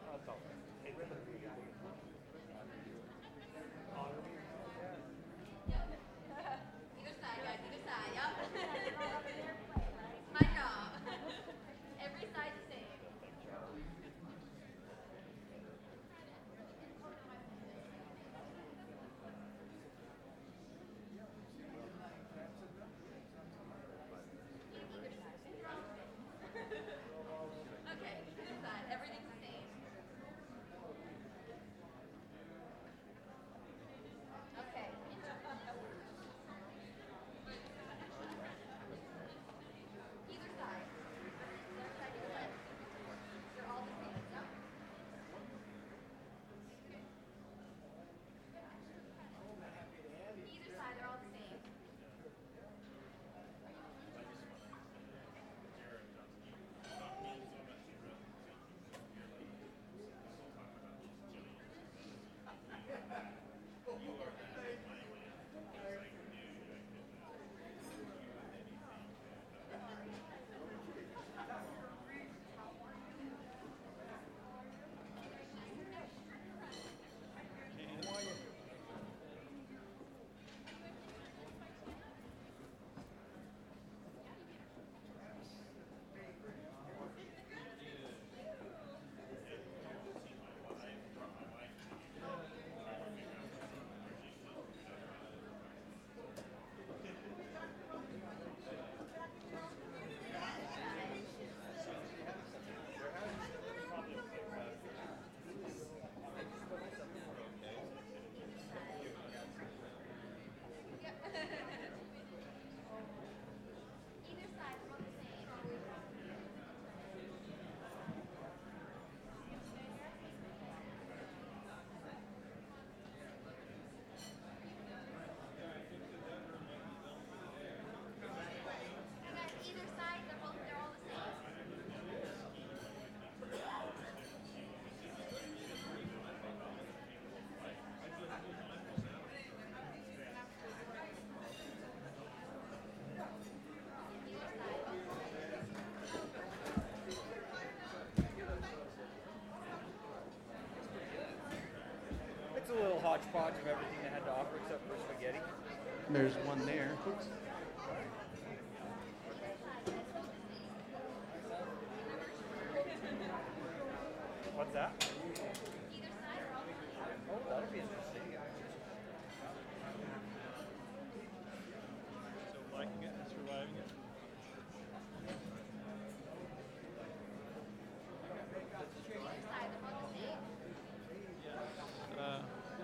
There's one there. Oops. What's that? Oh, that'd be interesting. So liking it and surviving it. Uh,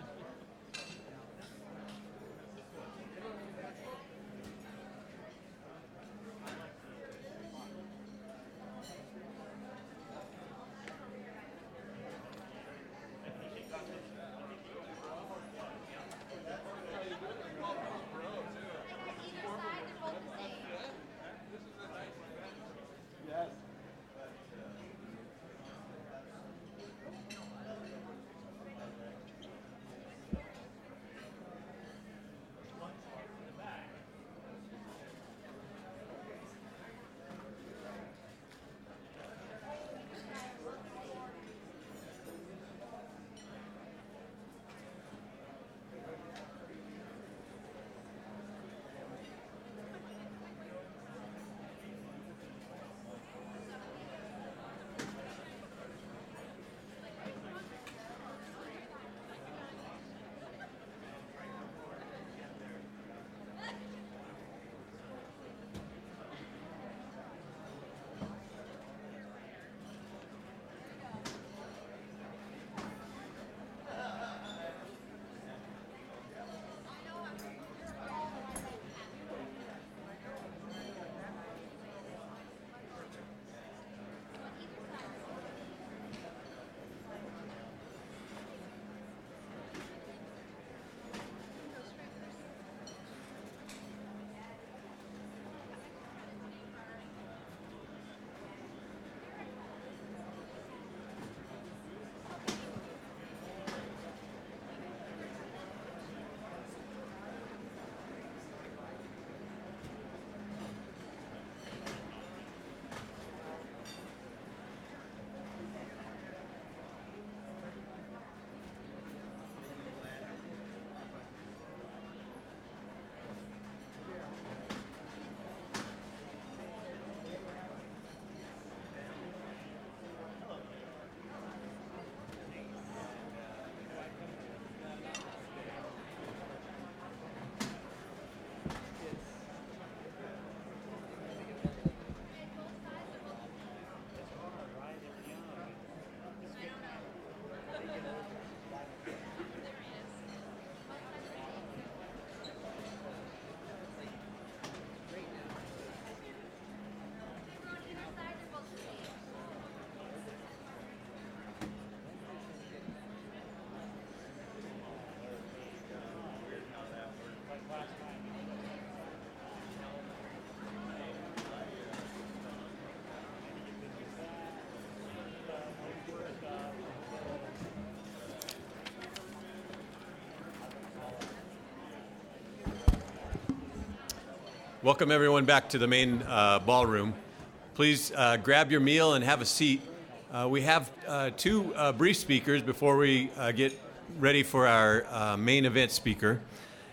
Welcome everyone back to the main uh, ballroom. Please uh, grab your meal and have a seat. Uh, we have uh, two uh, brief speakers before we uh, get ready for our uh, main event speaker.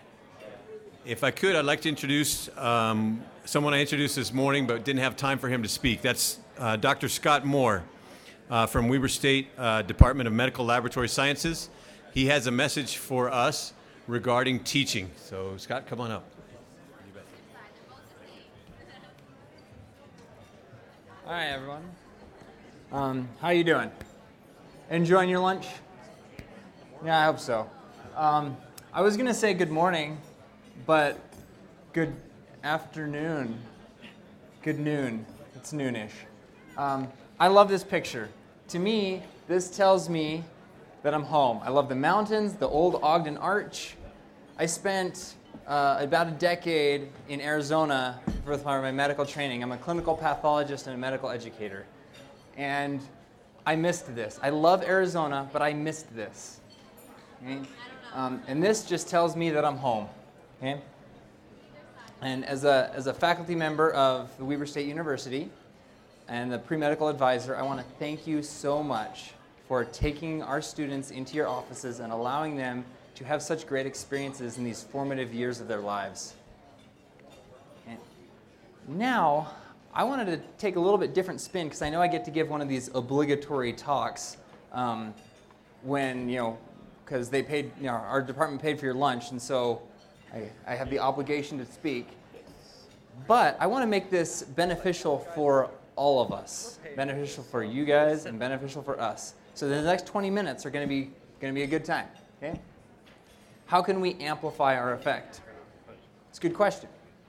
If I could, I'd like to introduce um, someone I introduced this morning but didn't have time for him to speak. That's uh, Doctor Scott Moore uh, from Weber State uh, Department of Medical Laboratory Sciences. He has a message for us regarding teaching. So Scott, come on up. Hi, everyone. Um, how you doing? Enjoying your lunch? Yeah, I hope so. Um, I was going to say good morning, but good afternoon. Good noon. It's noonish. Um, I love this picture. To me, this tells me that I'm home. I love the mountains, the old Ogden Arch. I spent uh, about a decade in Arizona for my medical training. I'm a clinical pathologist and a medical educator. And I missed this. I love Arizona, but I missed this. Okay? Um, and this just tells me that I'm home. Okay? And as a, as a faculty member of the Weber State University and the pre-medical advisor, I want to thank you so much for taking our students into your offices and allowing them to have such great experiences in these formative years of their lives. And now, I wanted to take a little bit different spin because I know I get to give one of these obligatory talks um, when, you know, because they paid, you know, our department paid for your lunch, and so I, I have the obligation to speak. But I want to make this beneficial for all of us, beneficial for you guys and beneficial for us. So the next twenty minutes are going to be going to be a good time. Okay? How can we amplify our effect? It's a good question.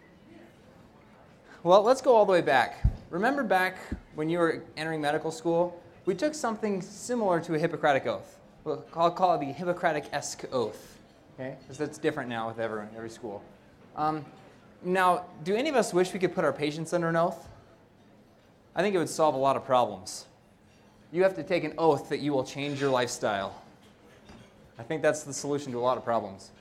Well, let's go all the way back. Remember back when you were entering medical school, we took something similar to a Hippocratic Oath. We'll I'll call it the Hippocratic-esque Oath. Okay? Because that's different now with everyone, every school. Um, now, do any of us wish we could put our patients under an oath? I think it would solve a lot of problems. You have to take an oath that you will change your lifestyle. I think that's the solution to a lot of problems.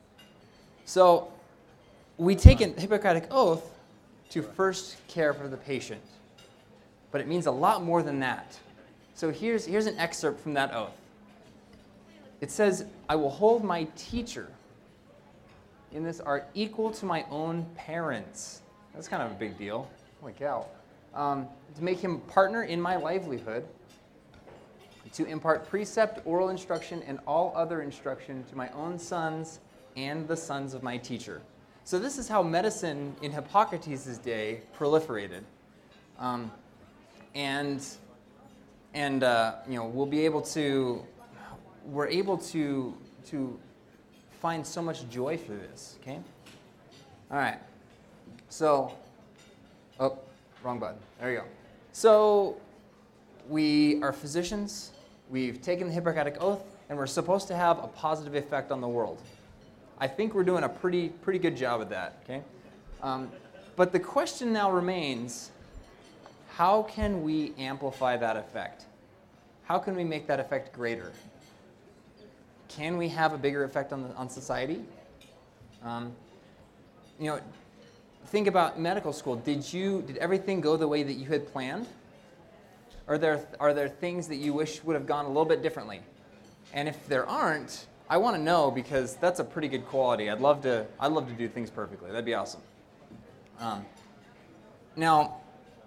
So, we take a Hippocratic Oath to first care for the patient. But it means a lot more than that. So here's, here's an excerpt from that oath. It says, I will hold my teacher in this art equal to my own parents. That's kind of a big deal. Holy cow. Um, to make him partner in my livelihood, to impart precept, oral instruction, and all other instruction to my own sons and the sons of my teacher. So this is how medicine in Hippocrates' day proliferated. Um, and and uh, you know, we'll be able to, we're able to, to find so much joy through this, okay? All right, so, oh, wrong button, there you go. So we are physicians, we've taken the Hippocratic Oath, and we're supposed to have a positive effect on the world. I think we're doing a pretty pretty good job at that, okay? Um, but the question now remains, how can we amplify that effect? How can we make that effect greater? Can we have a bigger effect on, the, on society? Um, you know, think about medical school. Did you did everything go the way that you had planned? Are there are there things that you wish would have gone a little bit differently? And if there aren't, I want to know, because that's a pretty good quality. I'd love to I'd love to do things perfectly. That'd be awesome. Um, now,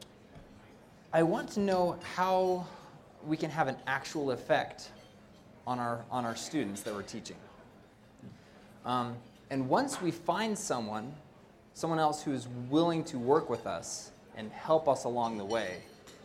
I want to know how we can have an actual effect on our on our students that we're teaching. Um, and once we find someone, someone else who's willing to work with us and help us along the way,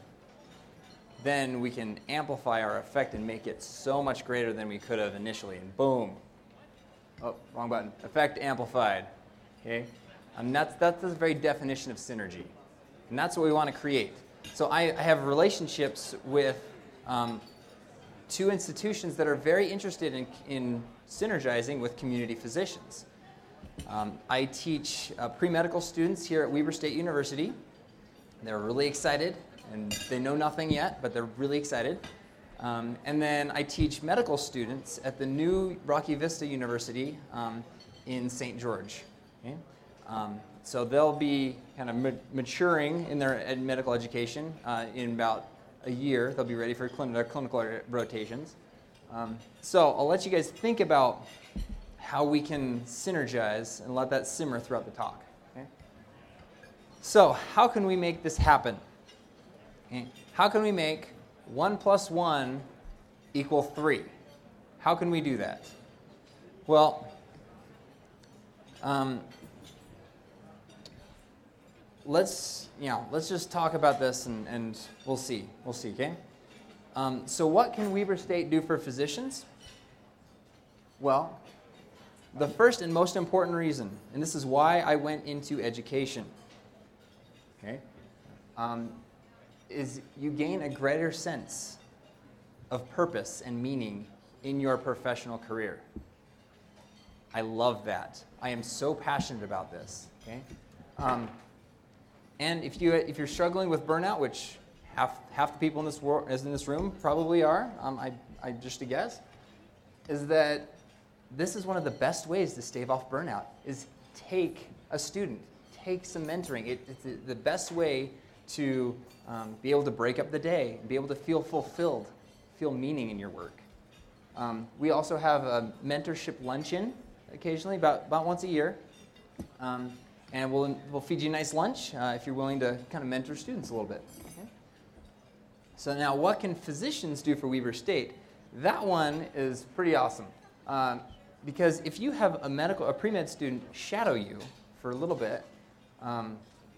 then we can amplify our effect and make it so much greater than we could have initially. And boom. Oh, wrong button. Effect amplified. Okay? And that's, that's the very definition of synergy. And that's what we want to create. So I, I have relationships with um, two institutions that are very interested in, in synergizing with community physicians. Um, I teach uh, pre-medical students here at Weber State University. They're really excited. And they know nothing yet, but they're really excited. Um, and then I teach medical students at the new Rocky Vista University um, in Saint George. Okay? Um, so they'll be kind of ma- maturing in their ed- medical education uh, in about a year. They'll be ready for clin- their clinical rotations. Um, so I'll let you guys think about how we can synergize and let that simmer throughout the talk. Okay? So how can we make this happen? How can we make one plus one equal three? How can we do that? Well, um, let's you know let's just talk about this and, and we'll see. We'll see, okay? Um, so what can Weber State do for physicians? Well, the first and most important reason, and this is why I went into education, okay? Um, is you gain a greater sense of purpose and meaning in your professional career. I love that. I am so passionate about this. Okay, um, and if you if you're struggling with burnout, which half half the people in this world, as in this room, probably are, um, I I just a guess, is that this is one of the best ways to stave off burnout. Is take a student, take some mentoring. It, it's the, the best way to um, be able to break up the day, and be able to feel fulfilled, feel meaning in your work. Um, we also have a mentorship luncheon occasionally, about, about once a year. Um, and we'll, we'll feed you a nice lunch uh, if you're willing to kind of mentor students a little bit. Okay? So now, what can physicians do for Weber State? That one is pretty awesome. Um, because if you have a medical, a pre-med student shadow you for a little bit, um,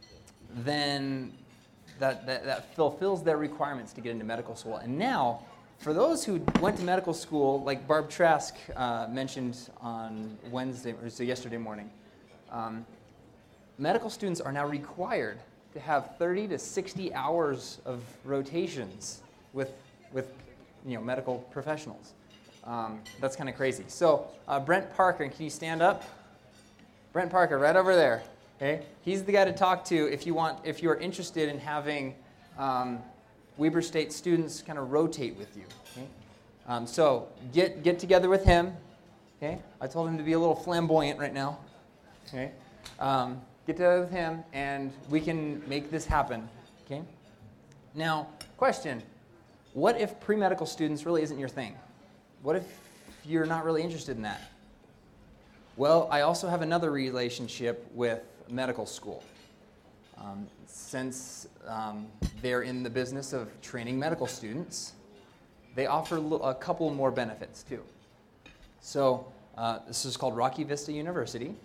then that, that, that fulfills their requirements to get into medical school. And now, for those who went to medical school, like Barb Trask uh, mentioned on Wednesday, or so yesterday morning, um, medical students are now required to have thirty to sixty hours of rotations with, with you know, medical professionals. Um, that's kind of crazy. So uh, Brent Parker, can you stand up? Brent Parker, right over there. Okay, he's the guy to talk to if you want, if you are interested in having um, Weber State students kind of rotate with you. Okay? Um, so get get together with him. Okay, I told him to be a little flamboyant right now. Okay, um, get together with him, and we can make this happen. Okay. Now, question: what if pre-medical students really isn't your thing? What if you're not really interested in that? Well, I also have another relationship with medical school. Um, since um, they're in the business of training medical students, they offer a couple more benefits too. So uh, this is called Rocky Vista University.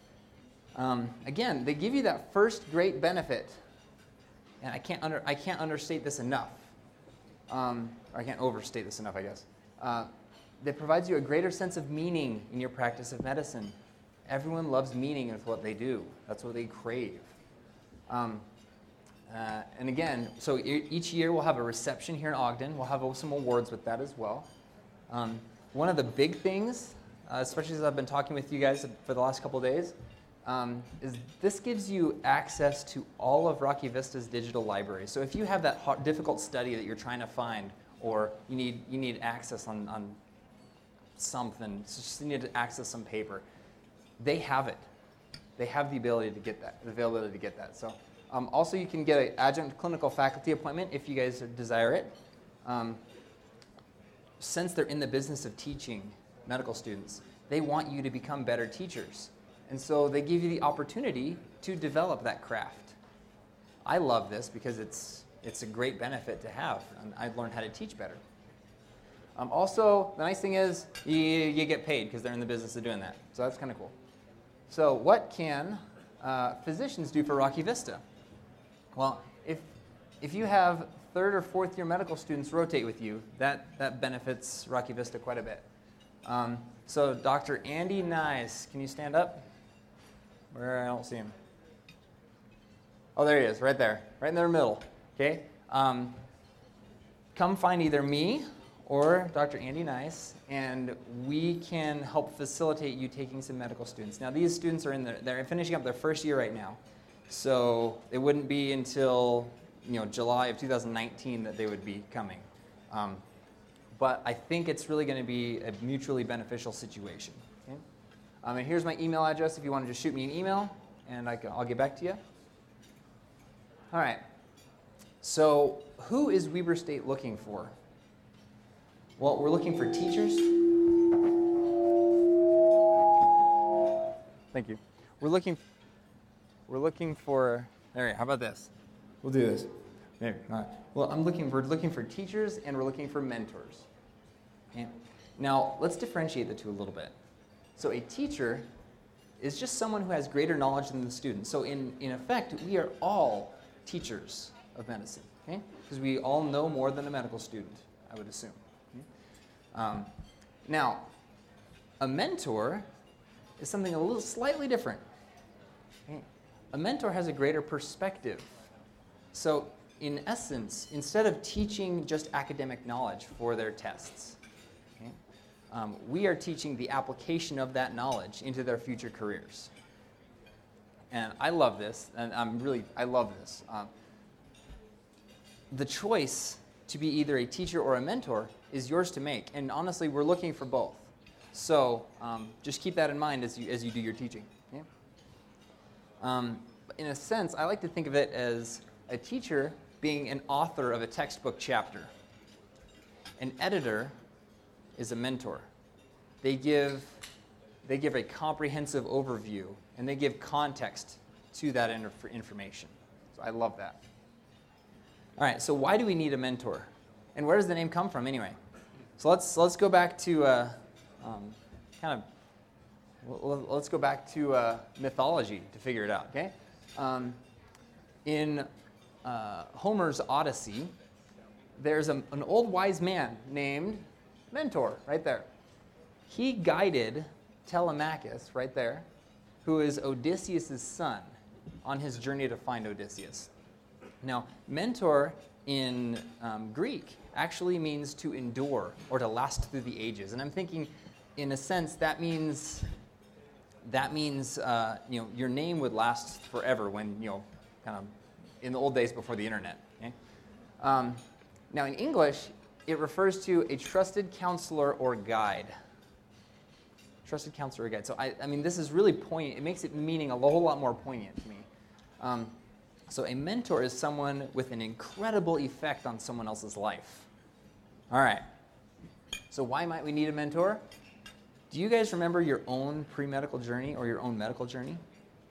Um, again, they give you that first great benefit, and I can't under I can't understate this enough. Um, or I can't overstate this enough, I guess. Uh, that provides you a greater sense of meaning in your practice of medicine. Everyone loves meaning with what they do. That's what they crave. Um, uh, and again, so e- each year we'll have a reception here in Ogden. We'll have some awards with that as well. Um, one of the big things, uh, especially as I've been talking with you guys for the last couple of days, um, is this gives you access to all of Rocky Vista's digital library. So if you have that hard, difficult study that you're trying to find, or you need you need access on, on something, so just you need to access some paper, they have it. They have the ability to get that, the availability to get that. So um, also you can get an adjunct clinical faculty appointment if you guys desire it. Um, since they're in the business of teaching medical students, they want you to become better teachers. And so they give you the opportunity to develop that craft. I love this because it's it's a great benefit to have. And I've learned how to teach better. Um, also, the nice thing is you, you get paid because they're in the business of doing that. So that's kind of cool. So what can uh, physicians do for Rocky Vista? Well, if if you have third or fourth year medical students rotate with you, that, that benefits Rocky Vista quite a bit. Um, so Doctor Andy Nice, can you stand up? Where I don't see him. Oh, there he is, right there, right in the middle. Okay. Um, come find either me or Doctor Andy Nice, and we can help facilitate you taking some medical students. Now, these students are in their, they're finishing up their first year right now, so it wouldn't be until you know July of two thousand nineteen that they would be coming. Um, but I think it's really going to be a mutually beneficial situation. Okay? Um, and here's my email address if you want to just shoot me an email, and I can, I'll get back to you. All right. So, who is Weber State looking for? Well, we're looking for teachers. Thank you. We're looking. We're looking for. There. How about this? We'll do this. Maybe. All right. Well, I'm looking. We're looking for teachers, and we're looking for mentors. Okay. Now, let's differentiate the two a little bit. So, a teacher is just someone who has greater knowledge than the student. So, in in effect, we are all teachers of medicine. Okay. Because we all know more than a medical student, I would assume. Um, now, a mentor is something a little slightly different. Okay? A mentor has a greater perspective. So, in essence, instead of teaching just academic knowledge for their tests, okay, um, we are teaching the application of that knowledge into their future careers. And I love this, and I'm really, I love this. Um, the choice to be either a teacher or a mentor is yours to make. And honestly, we're looking for both. So um, just keep that in mind as you as you do your teaching. Okay? Um, in a sense, I like to think of it as a teacher being an author of a textbook chapter. An editor is a mentor. They give, they give a comprehensive overview, and they give context to that inf- information. So I love that. All right, so why do we need a mentor? And where does the name come from anyway? So let's let's go back to uh, um, kind of let's go back to uh, mythology to figure it out. Okay, um, in uh, Homer's Odyssey, there's a, an old wise man named Mentor right there. He guided Telemachus right there, who is Odysseus' son, on his journey to find Odysseus. Now, mentor in um, Greek actually means to endure or to last through the ages. And I'm thinking, in a sense, that means that means uh, you know, your name would last forever when, you know, kind of in the old days before the internet. Okay? Um, now, in English, it refers to a trusted counselor or guide. Trusted counselor or guide. So, I, I mean, this is really poignant. It makes it meaning a whole lot more poignant to me. Um, so a mentor is someone with an incredible effect on someone else's life. All right. So why might we need a mentor? Do you guys remember your own pre-medical journey or your own medical journey?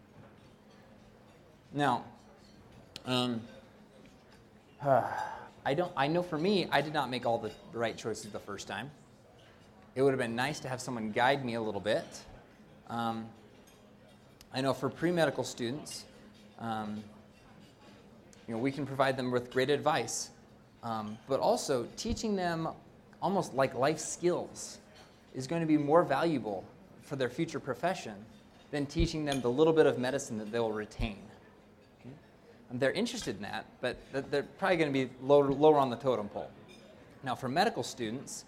Now, um, uh, I don't. I know for me, I did not make all the right choices the first time. It would have been nice to have someone guide me a little bit. Um, I know for pre-medical students, um, you know, we can provide them with great advice, um, but also teaching them almost like life skills is going to be more valuable for their future profession than teaching them the little bit of medicine that they'll retain. Okay? And they're interested in that, but they're probably going to be lower, lower on the totem pole. Now, for medical students,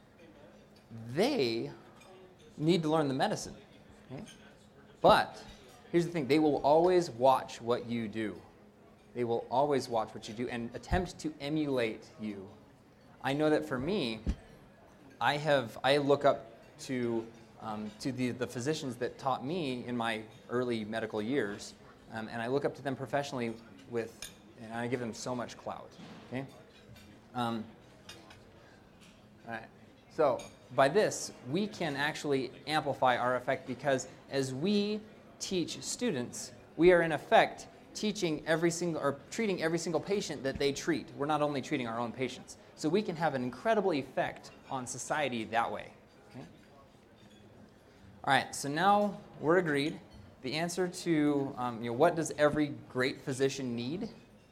they need to learn the medicine. Okay? But here's the thing, they will always watch what you do. They will always watch what you do and attempt to emulate you. I know that for me, I have I look up to um, to the, the physicians that taught me in my early medical years, um, and I look up to them professionally with, and I give them so much clout. Okay. Um, all right. So by this, we can actually amplify our effect because as we teach students, we are in effect teaching every single or treating every single patient that they treat. We're not only treating our own patients. So we can have an incredible effect on society that way. Okay? All right, so now we're agreed. The answer to um, you know, what does every great physician need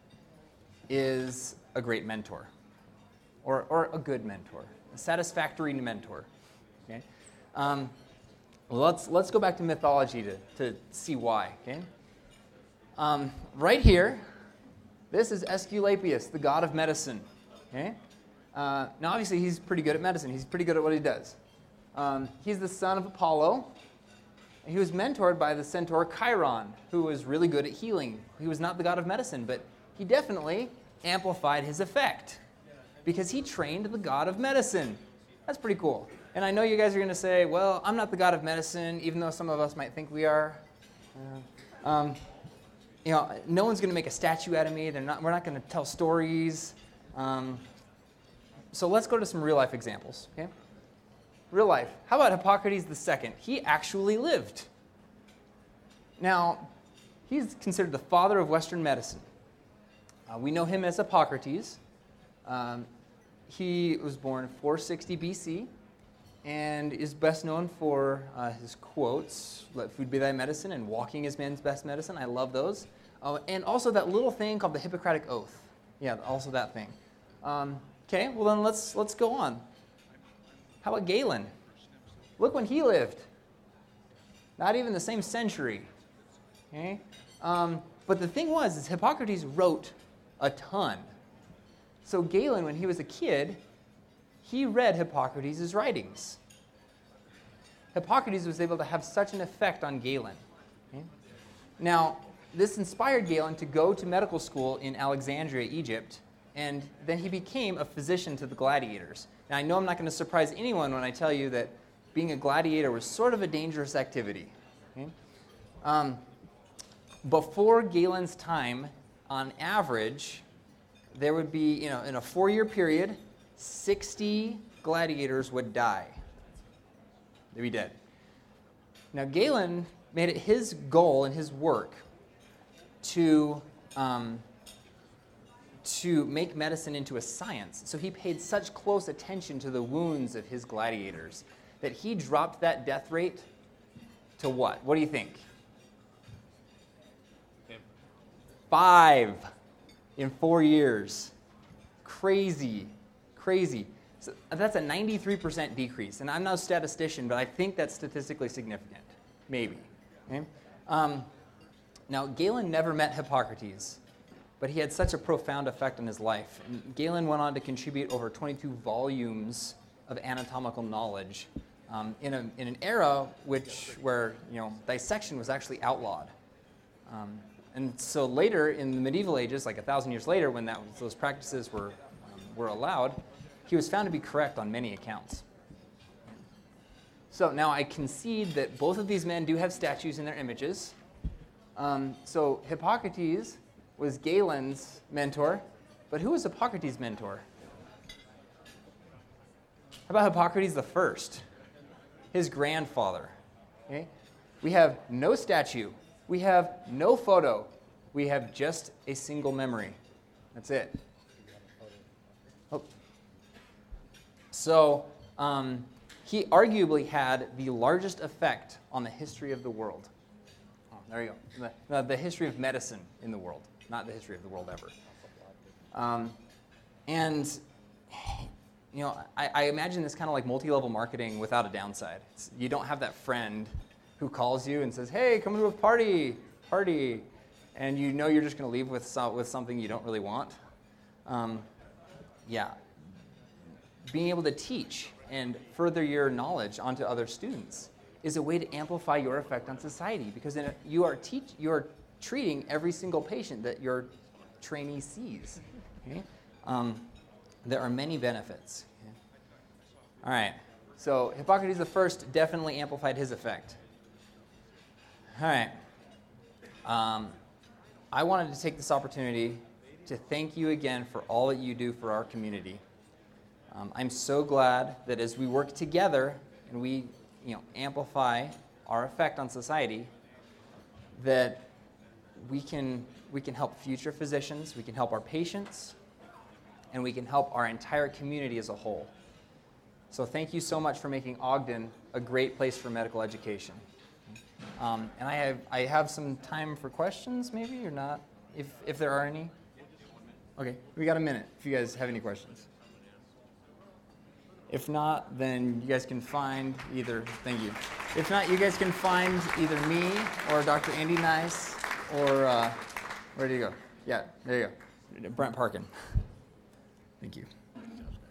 is a great mentor, or, or a good mentor, a satisfactory mentor. Okay? Um, well, let's, let's go back to mythology to, to see why. Okay? Um, right here, this is Aesculapius, the god of medicine. Okay? Uh, now, obviously, he's pretty good at medicine. He's pretty good at what he does. Um, he's the son of Apollo. He was mentored by the centaur Chiron, who was really good at healing. He was not the god of medicine, but he definitely amplified his effect because he trained the god of medicine. That's pretty cool. And I know you guys are going to say, well, I'm not the god of medicine, even though some of us might think we are. Uh, um, you know, no one's going to make a statue out of me. They're not. We're not going to tell stories. Um, so let's go to some real-life examples, okay? Real life. How about Hippocrates the Second? He actually lived. Now, he's considered the father of Western medicine. Uh, we know him as Hippocrates. Um, he was born four sixty B C and is best known for uh, his quotes, "Let food be thy medicine," and "Walking is man's best medicine." I love those. Uh, and also that little thing called the Hippocratic Oath. Yeah, also that thing. Um, okay, well then let's let's go on. How about Galen? Look when he lived. Not even the same century. Okay? Um, but the thing was, is Hippocrates wrote a ton. So Galen, when he was a kid, he read Hippocrates' writings. Hippocrates was able to have such an effect on Galen. Okay? Now, this inspired Galen to go to medical school in Alexandria, Egypt, and then he became a physician to the gladiators. Now, I know I'm not going to surprise anyone when I tell you that being a gladiator was sort of a dangerous activity. Okay? Um, before Galen's time, on average, there would be, you know, in a four-year period, sixty gladiators would die. They'd be dead. Now, Galen made it his goal and his work to, um, to make medicine into a science. So he paid such close attention to the wounds of his gladiators that he dropped that death rate to what? What do you think? Five in four years. Crazy, crazy. So that's a ninety-three percent decrease. And I'm not a statistician, but I think that's statistically significant. Maybe. Okay? Um, now, Galen never met Hippocrates, but he had such a profound effect on his life. And Galen went on to contribute over twenty-two volumes of anatomical knowledge um, in, a, in an era which, where you know, dissection was actually outlawed. Um, and so later, in the medieval ages, like a thousand years later, when that, those practices were, um, were allowed, he was found to be correct on many accounts. So now I concede that both of these men do have statues in their images. Um, so Hippocrates was Galen's mentor, but who was Hippocrates' mentor? How about Hippocrates the First, his grandfather? Okay? We have no statue. We have no photo. We have just a single memory. That's it. Oh. So um, he arguably had the largest effect on the history of the world. Oh, there you go. The, the, the history of medicine in the world, not the history of the world ever. Um, and you know, I, I imagine this kind of like multi-level marketing without a downside. It's, you don't have that friend who calls you and says, "Hey, come to a party, party," and you know you're just going to leave with some, with something you don't really want. Um, yeah. Being able to teach and further your knowledge onto other students is a way to amplify your effect on society, because in a, you are teach you are treating every single patient that your trainee sees. Okay? Um, there are many benefits. Okay? All right. So Hippocrates the First definitely amplified his effect. All right. Um, I wanted to take this opportunity to thank you again for all that you do for our community. Um, I'm so glad that as we work together and we, you know, amplify our effect on society, that we can we can help future physicians, we can help our patients, and we can help our entire community as a whole. So thank you so much for making Ogden a great place for medical education. Um, and I have I have some time for questions, maybe, or not, if if there are any. Okay, we got a minute if you guys have any questions. If not, then you guys can find either, thank you. If not, you guys can find either me or Doctor Andy Nice or, uh, where do you go? Yeah, there you go. Brent Parkin. Thank you.